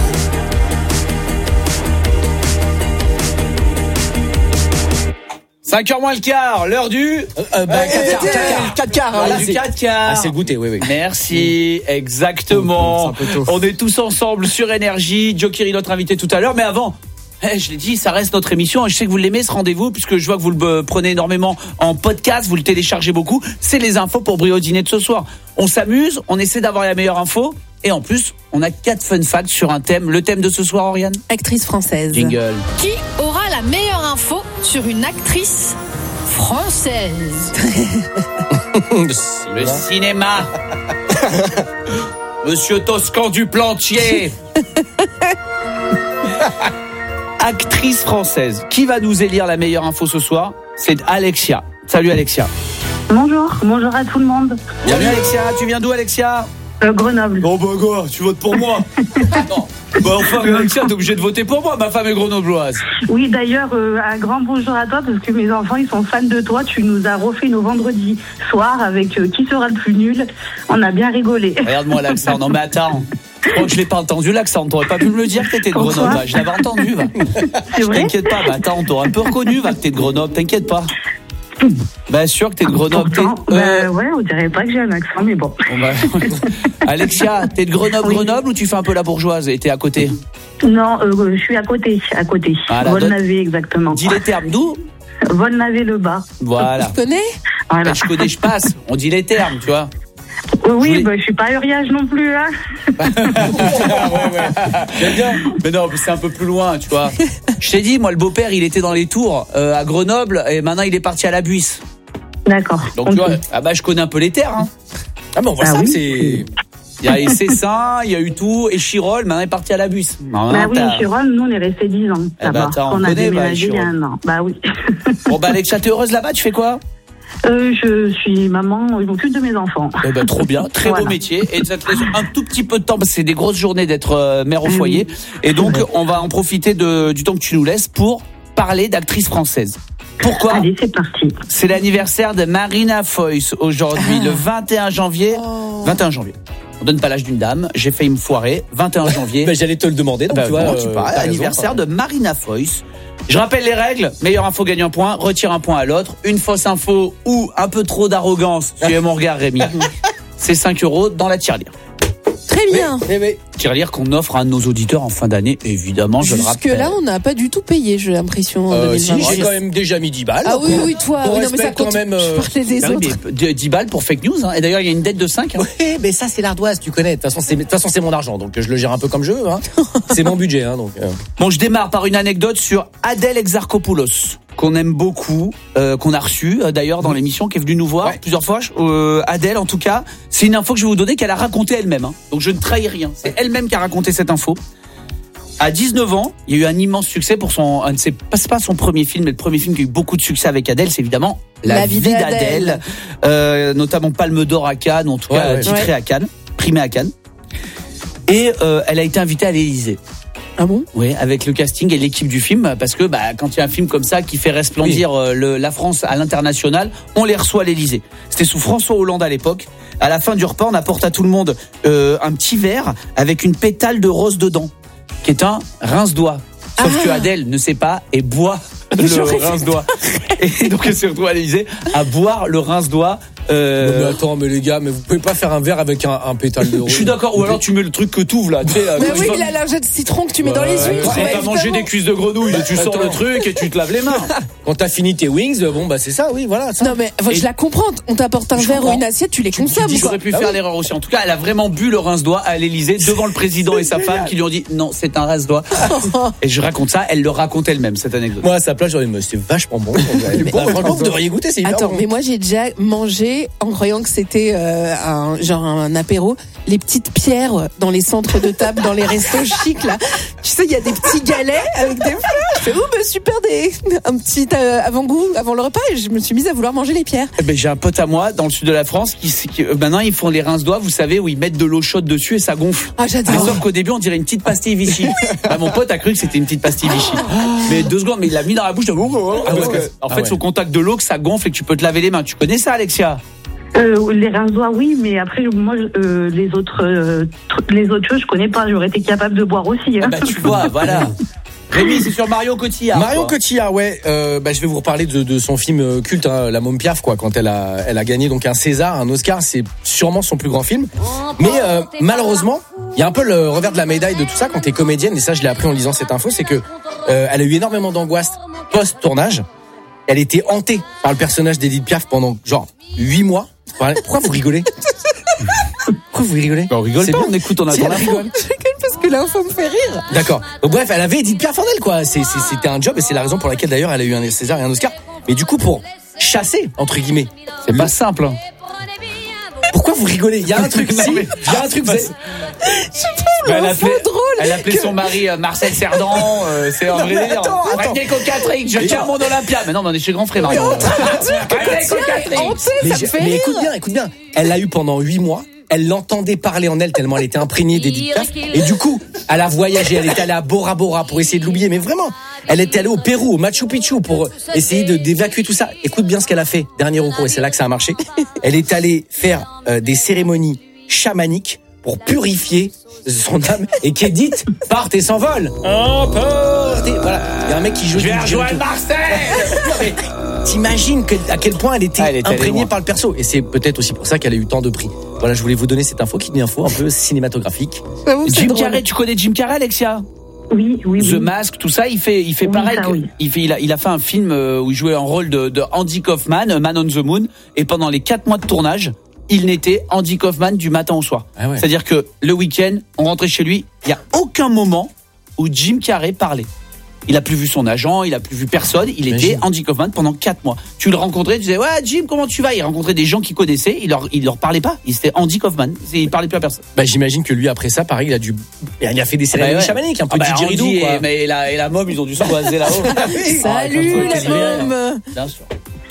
cinq heures moins le quart, l'heure du euh, bah, quatre quarts. Voilà, du quatre quarts. Ah, c'est le goûter, oui, oui. Merci, exactement. On est tous ensemble sur Énergie. Joe Kiri, notre invité tout à l'heure. Mais avant, eh, je l'ai dit, ça reste notre émission. Et je sais que vous l'aimez, ce rendez-vous, puisque je vois que vous le prenez énormément en podcast. Vous le téléchargez beaucoup. C'est les infos pour Brio Dîner de ce soir. On s'amuse, on essaie d'avoir la meilleure info. Et en plus, on a quatre fun facts sur un thème. Le thème de ce soir, Oriane ? Actrice française. Jingle. Qui aura la meilleure info sur une actrice française? Le cinéma. Monsieur Toscan du Plantier. Actrice française. Qui va nous élire la meilleure info ce soir ? C'est Alexia. Salut Alexia. Bonjour, bonjour à tout le monde. Bienvenue Alexia. Tu viens d'où Alexia ? Euh, Grenoble. Oh bah quoi, tu votes pour moi? Non. Bah enfin Alexia, t'es obligé de voter pour moi, ma femme est grenobloise. Oui d'ailleurs, euh, un grand bonjour à toi parce que mes enfants ils sont fans de toi. Tu nous as refait nos vendredis soirs avec euh, Qui sera le plus nul. On a bien rigolé. Regarde-moi l'accent, non mais attends. Je crois que je l'ai pas entendu l'accent, t'aurais pas pu me le dire que t'étais de Grenoble, bah, je l'avais entendu va. C'est vrai? T'inquiète pas, bah attends, on t'aurait un peu reconnu va que t'es de Grenoble, t'inquiète pas. Bah sûr que t'es de Grenoble. Pourtant, t'es, euh... bah, ouais, on dirait pas que j'ai un accent, mais bon. bon bah... Alexia, t'es de Grenoble, oui. Grenoble ou tu fais un peu la bourgeoise et t'es à côté? Non, euh, je suis à côté, à côté. Voilà, Volnavé, exactement. Dis les termes, d'où? Volnavé-le-Bas. Voilà. Tu connais? Voilà. Bah, je connais, je passe. On dit les termes, tu vois. Oui, je voulais... bah, je suis pas Uriage non plus, hein. ouais, ouais. Bien. Mais non, c'est un peu plus loin, tu vois. Je t'ai dit, moi, le beau-père, il était dans les Tours, euh, à Grenoble, et maintenant, il est parti à la Buisse. D'accord. Donc, tu vois, ah bah, je connais un peu les terres, hein. Ah, mais on voit ah, ça, oui. C'est... Il y a eu Cessin, il y a eu tout, et Chirol, maintenant, il est parti à la Buisse. Bah hein, oui, t'as... Chirol, nous, on est restés dix ans. Eh bah, on, on a déménagé bah, il y a un an. Bah oui. Bon, bah, Alexia, t'es heureuse là-bas, tu fais quoi? Euh, je suis maman, je m'occupe de mes enfants. Eh ben, trop bien, très voilà. Beau métier. Et ça te laisse un tout petit peu de temps parce que c'est des grosses journées d'être euh, mère au foyer. Et donc, on va en profiter de, du temps que tu nous laisses pour parler d'actrice française. Pourquoi ? Allez, c'est parti. C'est l'anniversaire de Marina Foïs aujourd'hui, ah. le vingt et un janvier. Oh. vingt et un janvier. On donne pas l'âge d'une dame. J'ai failli me foirer. vingt et un janvier. Ben, j'allais te le demander. Donc, ben, tu vois, bon, euh, tu parles. Anniversaire raison, de Marina Foïs. Je rappelle les règles. Meilleure info gagne un point. Retire un point à l'autre. Une fausse info ou un peu trop d'arrogance. Suivez mon regard, Rémi. C'est cinq euros dans la tirelire. Très bien. Oui, oui. Tirelire qu'on offre à nos auditeurs en fin d'année, évidemment, je le rappelle. Jusque-là, on n'a pas du tout payé, j'ai l'impression. Euh, si, j'ai quand même déjà mis dix balles. Ah oui, oui, toi. On oui, non, mais ça compte. Quand même, euh... Je parlais des ah autres. Oui, dix balles pour fake news. Hein. Et d'ailleurs, il y a une dette de cinq. Hein. Oui, mais ça, c'est l'ardoise, tu connais. De toute façon, c'est, de toute façon, c'est mon argent, donc je le gère un peu comme je veux. Hein. C'est mon budget. Hein, donc, euh... Bon, je démarre par une anecdote sur Adèle Exarchopoulos, qu'on aime beaucoup, euh, qu'on a reçu euh, d'ailleurs dans l'émission, qui est venue nous voir ouais. plusieurs fois. Euh, Adèle, en tout cas, c'est une info que je vais vous donner qu'elle a racontée elle-même. Hein. Donc je ne trahis rien. C'est elle-même qui a raconté cette info. À dix-neuf ans, il y a eu un immense succès pour son, un de ses, c'est pas son premier film, mais le premier film qui a eu beaucoup de succès avec Adèle, c'est évidemment La, La vie d'Adèle, d'Adèle euh, notamment Palme d'Or à Cannes, ou en tout cas ouais, ouais. titré ouais. à Cannes, primé à Cannes. Et euh, elle a été invitée à l'Élysée. Ah bon ? Oui, avec le casting et l'équipe du film, parce que bah, quand il y a un film comme ça qui fait resplendir oui. euh, le, la France à l'international, on les reçoit à l'Élysée. C'était sous François Hollande à l'époque. À la fin du repas, on apporte à tout le monde euh, un petit verre avec une pétale de rose dedans, qui est un rince-doigt. Sauf ah. que Adèle ne sait pas et boit le rince-doigt. Et donc elle s'est retrouvée à l'Élysée à boire le rince-doigt Euh... Non, mais attends, mais les gars, mais vous pouvez pas faire un verre avec un, un pétale de rose. Je suis d'accord. Ou alors tu mets le truc que t'ouvres là. Tu sais, Mais quand oui, tu vas- la lingette citron que tu mets dans les Ouais, huîtres. Quand bah, t'as mangé évidemment. des cuisses de grenouille, et tu sors le truc et tu te laves les mains. Quand t'as fini tes wings, bon bah c'est ça, oui, voilà. Ça. Non mais je la comprends. On t'apporte un Je verre ou comprends. une assiette, tu les consommes. quoi. J'aurais pu Ah faire oui. l'erreur aussi. En tout cas, elle a vraiment bu le rince-doigt à l'Élysée devant le président et sa femme qui lui ont dit non, c'est un rince-doigt. Et je raconte ça, elle le raconte elle-même cette anecdote. Moi à sa place, j'aurais dit, mais c'est vachement bon. Mais- Bah, franchement, vous devriez goûter, c'est hyper Attends, bon. mais moi j'ai déjà mangé en croyant que c'était euh, un genre un apéro, les petites pierres dans les centres de table, dans les restos chics là. Tu sais, il y a des petits galets avec des fleurs. Je fais oh bah super des un petit euh, avant-goût avant le repas et je me suis mise à vouloir manger les pierres. Eh ben, j'ai un pote à moi dans le sud de la France qui, qui euh, maintenant ils font les rince-doigts, vous savez, où ils mettent de l'eau chaude dessus et ça gonfle. Ah j'adore. Mais sauf qu'au début on dirait une petite pastille Vichy. Ah, mon pote a cru que c'était une petite pastille Vichy. Mais deux secondes, mais il l'a mis dans la bouche. De... Ah parce ouais. que, en Ah fait, ouais. c'est au contact de l'eau que ça gonfle et que tu peux te laver les mains. Tu connais ça, Alexia? Euh, les rince-doigts, oui, mais après, moi, euh, les autres, euh, tr- les autres choses, je connais pas. J'aurais été capable de boire aussi. Hein. Bah tu vois, voilà. Rémi, c'est sur Marion Cotillard. Marion quoi. Cotillard, ouais. Euh, bah, je vais vous reparler de, de son film euh, culte, hein, La Môme Piaf, quoi. Quand elle a, elle a gagné donc un César, un Oscar, c'est sûrement son plus grand film. Mais euh, malheureusement, il y a un peu le revers de la médaille de tout ça quand t'es comédienne. Et ça, je l'ai appris en lisant cette info, c'est que euh, elle a eu énormément d'angoisse post tournage. Elle était hantée par le personnage d'Edith Piaf pendant genre huit mois. Pourquoi vous rigolez? Pourquoi vous rigolez? On rigole C'est pas, bien. on écoute, on Si, attend elle l'info. rigole. Je rigole parce que l'info me fait rire. D'accord. Donc, bref, elle avait Edith Piaf en elle, quoi. C'est, c'est, c'était un job et c'est la raison pour laquelle d'ailleurs elle a eu un César et un Oscar. Mais du coup, pour chasser, entre guillemets. C'est pas simple. Hein. Pourquoi vous rigolez? Il y a un truc, Non, si. mais- Il y a un truc, vous avez- Je trouve Elle l'info appelait, drôle. elle appelait que- son mari euh, Marcel Cerdan. Euh, c'est un Non, vrai mais délire. attends, attends. Avec Cocatrick, je tiens mon Olympia. Mais non, mais on est chez Grand Frère, Marion. Dire que Avec Cotillard est Cocatrick. hantée, Mais, ça j'ai- me fait mais rire. écoute bien, écoute bien. Elle l'a eu pendant huit mois. Elle l'entendait parler en elle tellement elle était imprégnée d'Edith Piaf. Et du coup, elle a voyagé. Elle était allée à Bora Bora pour essayer de l'oublier. Mais vraiment, elle était allée au Pérou, au Machu Picchu pour essayer de d'évacuer tout ça. Écoute bien ce qu'elle a fait. Dernier recours et c'est là que ça a marché. Elle est allée faire euh, des cérémonies chamaniques pour purifier son âme et qu'Edith parte et s'envole. Emportée. Voilà. Il y a un mec qui joue. Je vais du rejoindre didgeridoo. Marseille. T'imagines que, à quel point elle était, Ah, elle était allée imprégnée loin. par le perso. Et c'est peut-être aussi pour ça qu'elle a eu tant de prix. Voilà, je voulais vous donner cette info qui est une info un peu cinématographique. J'avoue que c'est Jim drôle. Carrey, tu connais Jim Carrey, Alexia? Oui, oui, The oui. Mask, tout ça, il fait, il fait Oui, pareil. ça, que- oui. il fait, il a, il a fait un film euh, où il jouait un rôle de, de Andy Kaufman, euh, Man on the Moon, et pendant les quatre mois de tournage, il n'était Andy Kaufman du matin au soir. Ah ouais. C'est-à-dire que le week-end, on rentrait chez lui, il y a aucun moment où Jim Carrey parlait. Il a plus vu son agent, il a plus vu personne. Il Imagine. était Andy Kaufman pendant quatre mois. Tu le rencontrais, tu disais ouais Jim, comment tu vas? Il rencontrait des gens qu'il connaissait, il leur, il leur parlait pas. Il était Andy Kaufman, il parlait plus à personne. Bah, j'imagine que lui, après ça, pareil, il a dû, il a fait des cérémonies Bah ouais. chamaniques, un peu Ah bah, de didgeridoo, Andy quoi. et, mais et la, et la môme, ils ont dû se croiser là-haut. Salut Ah, la quand on était môme. Bien sûr.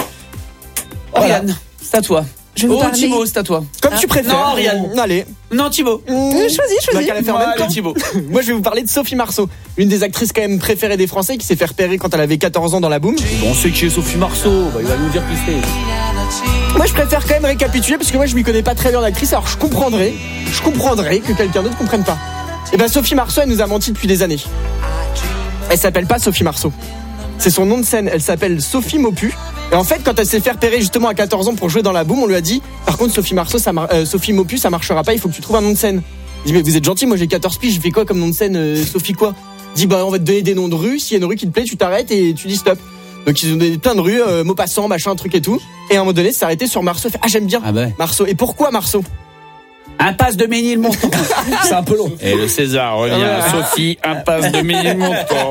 Oriane, c'est à toi. Je vais vous Oh parler- Thibaut, c'est à toi. Comme Ah. tu préfères. Non, Oriane. Allez. Non, Thibaut. Euh, Choisis, Bah, choisis. qu'à la faire en même Allez, temps. Thibaut. Moi, je vais vous parler de Sophie Marceau, une des actrices quand même préférées des Français qui s'est fait repérer quand elle avait quatorze ans dans la boum. Bon, on sait qui est Sophie Marceau. Bah, il va nous dire qui c'est. Moi, je préfère quand même récapituler parce que moi, je m'y connais pas très bien en actrice, alors je comprendrais, je comprendrais que quelqu'un d'autre comprenne pas. Et ben, Sophie Marceau, elle nous a menti depuis des années. Elle s'appelle pas Sophie Marceau. C'est son nom de scène. Elle s'appelle Sophie Maupu. Et en fait, quand elle s'est fait repérer justement à quatorze ans pour jouer dans la boum, on lui a dit, par contre, Sophie Marceau, ça mar- euh, Sophie Maupu, ça marchera pas. Il faut que tu trouves un nom de scène. Je dis, mais vous êtes gentil, moi j'ai quatorze piges, je fais quoi comme nom de scène, euh, Sophie quoi? Je dis, bah, on va te donner des noms de rues. S'il y a une rue qui te plaît, tu t'arrêtes et tu dis stop. Donc ils ont donné plein de rues, euh, Maupassant, machin, truc et tout. Et à un moment donné, c'est arrêté sur Marceau. Elle fait, ah, j'aime bien Ah bah. Marceau. Et pourquoi Marceau? Impasse de Ménilmontant. C'est un peu long. Et le César revient à Sophie, impasse de Ménilmontant.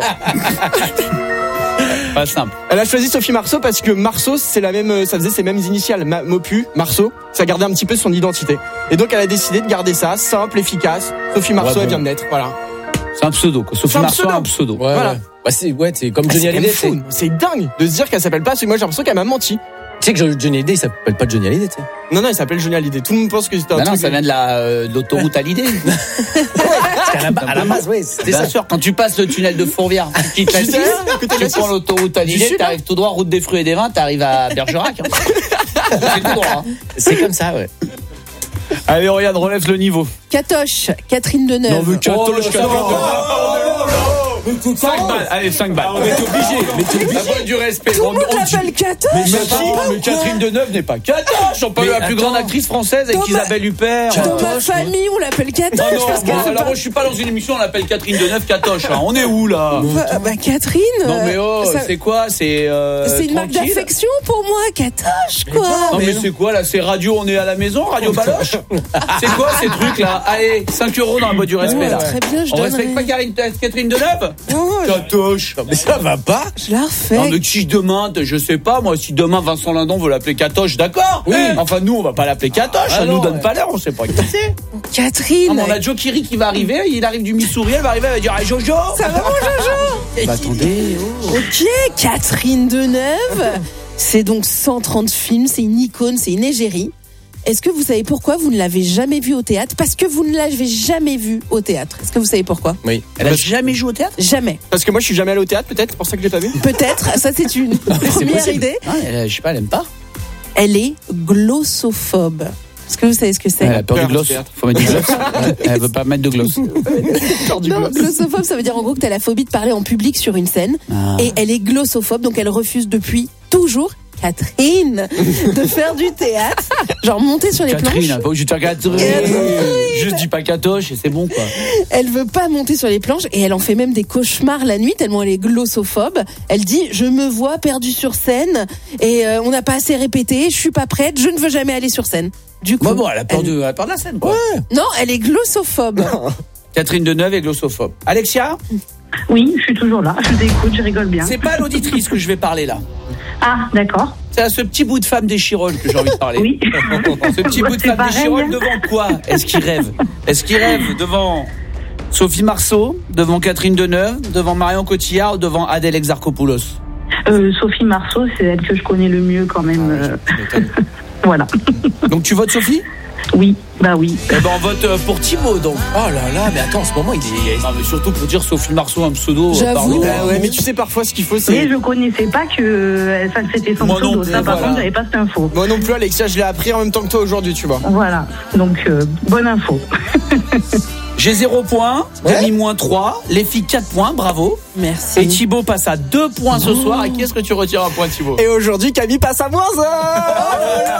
Pas simple. Elle a choisi Sophie Marceau parce que Marceau, c'est la même, euh, ça faisait ses mêmes initiales. Ma- Maupu, Marceau, ça gardait un petit peu son identité. Et donc elle a décidé de garder ça, simple, efficace. Sophie Marceau, Ouais, elle bon. vient de naître, voilà. C'est un pseudo, quoi. Sophie C'est un Marceau, pseudo. un pseudo. Ouais, Voilà. ouais. Bah, c'est, ouais, c'est comme Ah, Johnny c'est quand Hallyday. même fou. C'est dingue de se dire qu'elle s'appelle pas, parce que moi j'ai l'impression qu'elle m'a menti. Tu sais que Johnny Hallyday, il s'appelle pas Johnny Hallyday, tu sais. Non, non, il s'appelle Johnny Hallyday. Tout le monde pense que c'était un Bah non, truc. ça vient de la, euh, de l'autoroute à l'idée. À la, ba- à la base, ouais, c'était Bien ça. sûr, quand tu passes le tunnel de Fourvière, tu quittes la Tu sais, six, à côté de tu la prends six. l'autoroute à Du l'idée, sud, t'arrives tout droit, route des fruits et des vins, t'arrives à Bergerac. hein. C'est tout droit. hein. C'est comme ça, ouais. Allez, regarde, relève le niveau. Catoche, Catherine Non, Deneuve. mais Catoche, Catherine. cinq balles, allez, cinq balles. On est obligé. Mais t'es obligé. La du respect. Tout le monde l'appelle Katoche. Mais, mais Catherine Deneuve n'est pas Katoche. On parle de la plus grande actrice française avec Isabelle Huppert. Dans ma famille, on l'appelle Katoche. Ah non, parce bon, qu'elle- alors moi je suis pas dans une émission, on l'appelle Catherine Deneuve Katoche. Hein. On est où là? Bah, bah, Catherine. Non mais oh, ça- c'est quoi? C'est euh, C'est une marque tranquille. d'affection pour moi, Katoche, quoi. Non mais c'est quoi là? C'est radio, on est à la maison, radio Baloche. C'est quoi ces trucs là? Allez, cinq euros dans la boîte du respect là. Très bien, je On donnerai. respecte pas Karine- Catherine Deneuve? Katoche. Mais ça va pas. Je la refais. Non mais qui demande, je sais pas moi, si demain Vincent Lindon veut l'appeler Katoche, d'accord. Oui. Enfin nous on va pas l'appeler Katoche, Ah ça non, nous donne ouais. pas l'heure, on sait pas qui c'est. Catherine. Non, mais on a Joe Kiri qui va arriver, il arrive du Missouri, elle va arriver, elle va dire hey, Jojo. Ça va mon Jojo? Bah attendez. Oh. Ok, Catherine Deneuve. C'est donc cent trente films, c'est une icône, c'est une égérie. Est-ce que vous savez pourquoi vous ne l'avez jamais vue au théâtre? Parce que vous ne l'avez jamais vue au théâtre. Est-ce que vous savez pourquoi? Oui. Elle a jamais joué au théâtre? Jamais. Parce que moi, je suis jamais allé au théâtre, peut-être, c'est pour ça que je l'ai pas vu. Peut-être, ça c'est une première possible. idée. Ah, elle, je sais pas, elle aime pas. Elle est glossophobe. Est-ce que vous savez ce que c'est? Elle a peur du Peur gloss. du théâtre. Faut mettre du gloss. Elle veut pas mettre de gloss. Non, glossophobe, ça veut dire en gros que tu as la phobie de parler en public sur une scène. Ah. Et elle est glossophobe, donc elle refuse depuis toujours, Catherine, de faire du théâtre. Genre monter sur les Catherine, planches. pas obligé de faire Catherine. Juste dis pas Katoche et c'est bon quoi. Elle veut pas monter sur les planches et elle en fait même des cauchemars la nuit tellement elle est glossophobe. Elle dit je me vois perdue sur scène et euh, on n'a pas assez répété, je suis pas prête, je ne veux jamais aller sur scène. Du coup, Bon, bon, elle a peur de, elle a peur de la scène quoi. non, elle est glossophobe. Catherine Deneuve est glossophobe. Alexia? Oui, je suis toujours là. Je t'écoute, je rigole bien. C'est pas à l'auditrice que je vais parler là. Ah, d'accord. C'est à ce petit bout de femme d'échirole que j'ai envie de parler. Oui. Ce petit Bah, bout de c'est femme pareil, d'échirole hein. devant quoi? Est-ce qu'il rêve? Est-ce qu'il rêve devant Sophie Marceau, devant Catherine Deneuve, devant Marion Cotillard, devant Adèle Exarchopoulos? Euh, Sophie Marceau, c'est elle que je connais le mieux quand même. euh. Voilà. Donc tu votes Sophie? Oui, bah oui. Eh ben on vote euh, pour Thibaut donc. Oh là là, mais attends, en ce moment, il est. Non mais surtout pour dire Sophie Marceau un pseudo. J'avoue. pardon. Bah ouais, mais tu sais, parfois, ce qu'il faut, Mais c'est. je connaissais pas que euh, ça c'était son Moi non pseudo. plus, Ça, par voilà. contre, j'avais pas cette info. Moi non plus, Alexia, je l'ai appris en même temps que toi aujourd'hui, tu vois. Voilà. Donc, euh, bonne info. J'ai zéro point, Camille moins trois, les filles quatre points, bravo. Merci. Et Thibaut passe à deux points ce soir. À qui est-ce que tu retires un point Thibaut? Et aujourd'hui, Camille passe à moins un.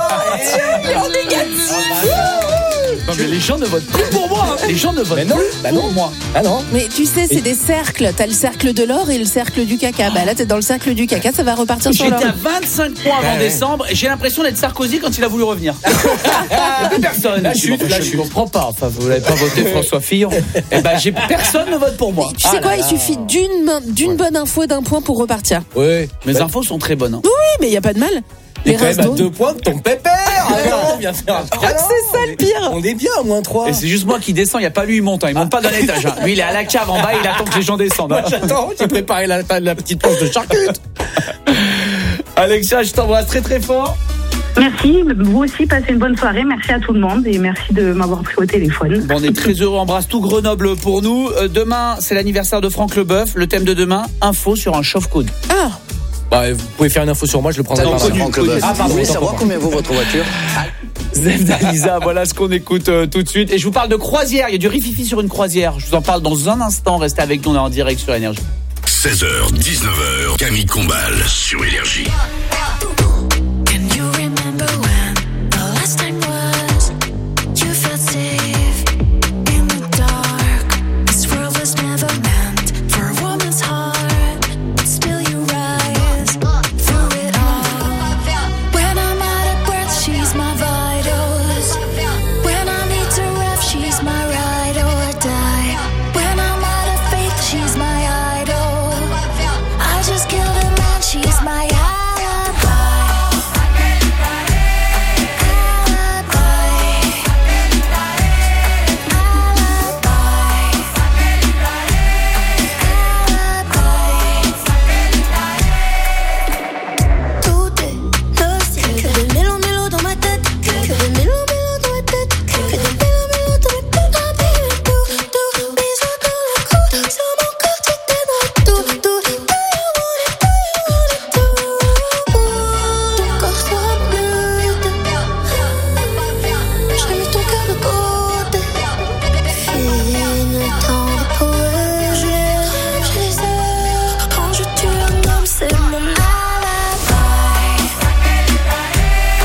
Non mais les gens ne votent plus pour moi. Les gens ne votent Mais non, plus bah pour non. moi. Ah non. Mais tu sais, c'est des cercles. T'as le cercle de l'or et le cercle du caca. Bah là, t'es dans le cercle du caca, ça va repartir sur l'or. J'étais à vingt-cinq points avant Ouais, ouais. décembre et j'ai l'impression d'être Sarkozy quand il a voulu revenir. Il n'y a plus personne. La chute, la je chute. comprends pas. Enfin, vous n'avez pas voté François Fillon. Eh ben, j'ai personne ne vote pour moi. Tu sais Ah quoi, là il là. suffit d'une main- d'une bonne info et d'un point pour repartir. Ouais. Mes infos sont très bonnes. hein. Oui, mais il y a pas de mal. T'es Les quand même à restos. deux points de ton pépère. Alors, viens faire un Ah, c'est ça le pire. On est bien à moins trois. Et c'est juste moi qui descends, il n'y a pas lui, il monte. hein. Il monte pas d'un étage. hein. Lui, il est à la cave en bas, il attend que les gens descendent. hein. Moi, j'attends, j'ai préparé la, la petite planche de charcute. Alexia, je t'embrasse très très fort. Merci. Vous aussi, passez une bonne soirée. Merci à tout le monde et merci de m'avoir pris au téléphone. Bon, on est très heureux, on embrasse tout Grenoble pour nous. Euh, demain, c'est l'anniversaire de Franck Leboeuf. Le thème de demain, info sur un chauffe-coude. Ah, Bah, vous pouvez faire une info sur moi, je le prendrai Non, par connu, là. connu. Ah, Vous pardon, voulez autant savoir pour moi. Combien vaut votre voiture? Zef Dalisa, voilà ce qu'on écoute euh, tout de suite. Et je vous parle de croisière. Il y a du rififi sur une croisière. Je vous en parle dans un instant. Restez avec nous, on est en direct sur Énergie. seize heures, dix-neuf heures, Camille Combal sur Énergie.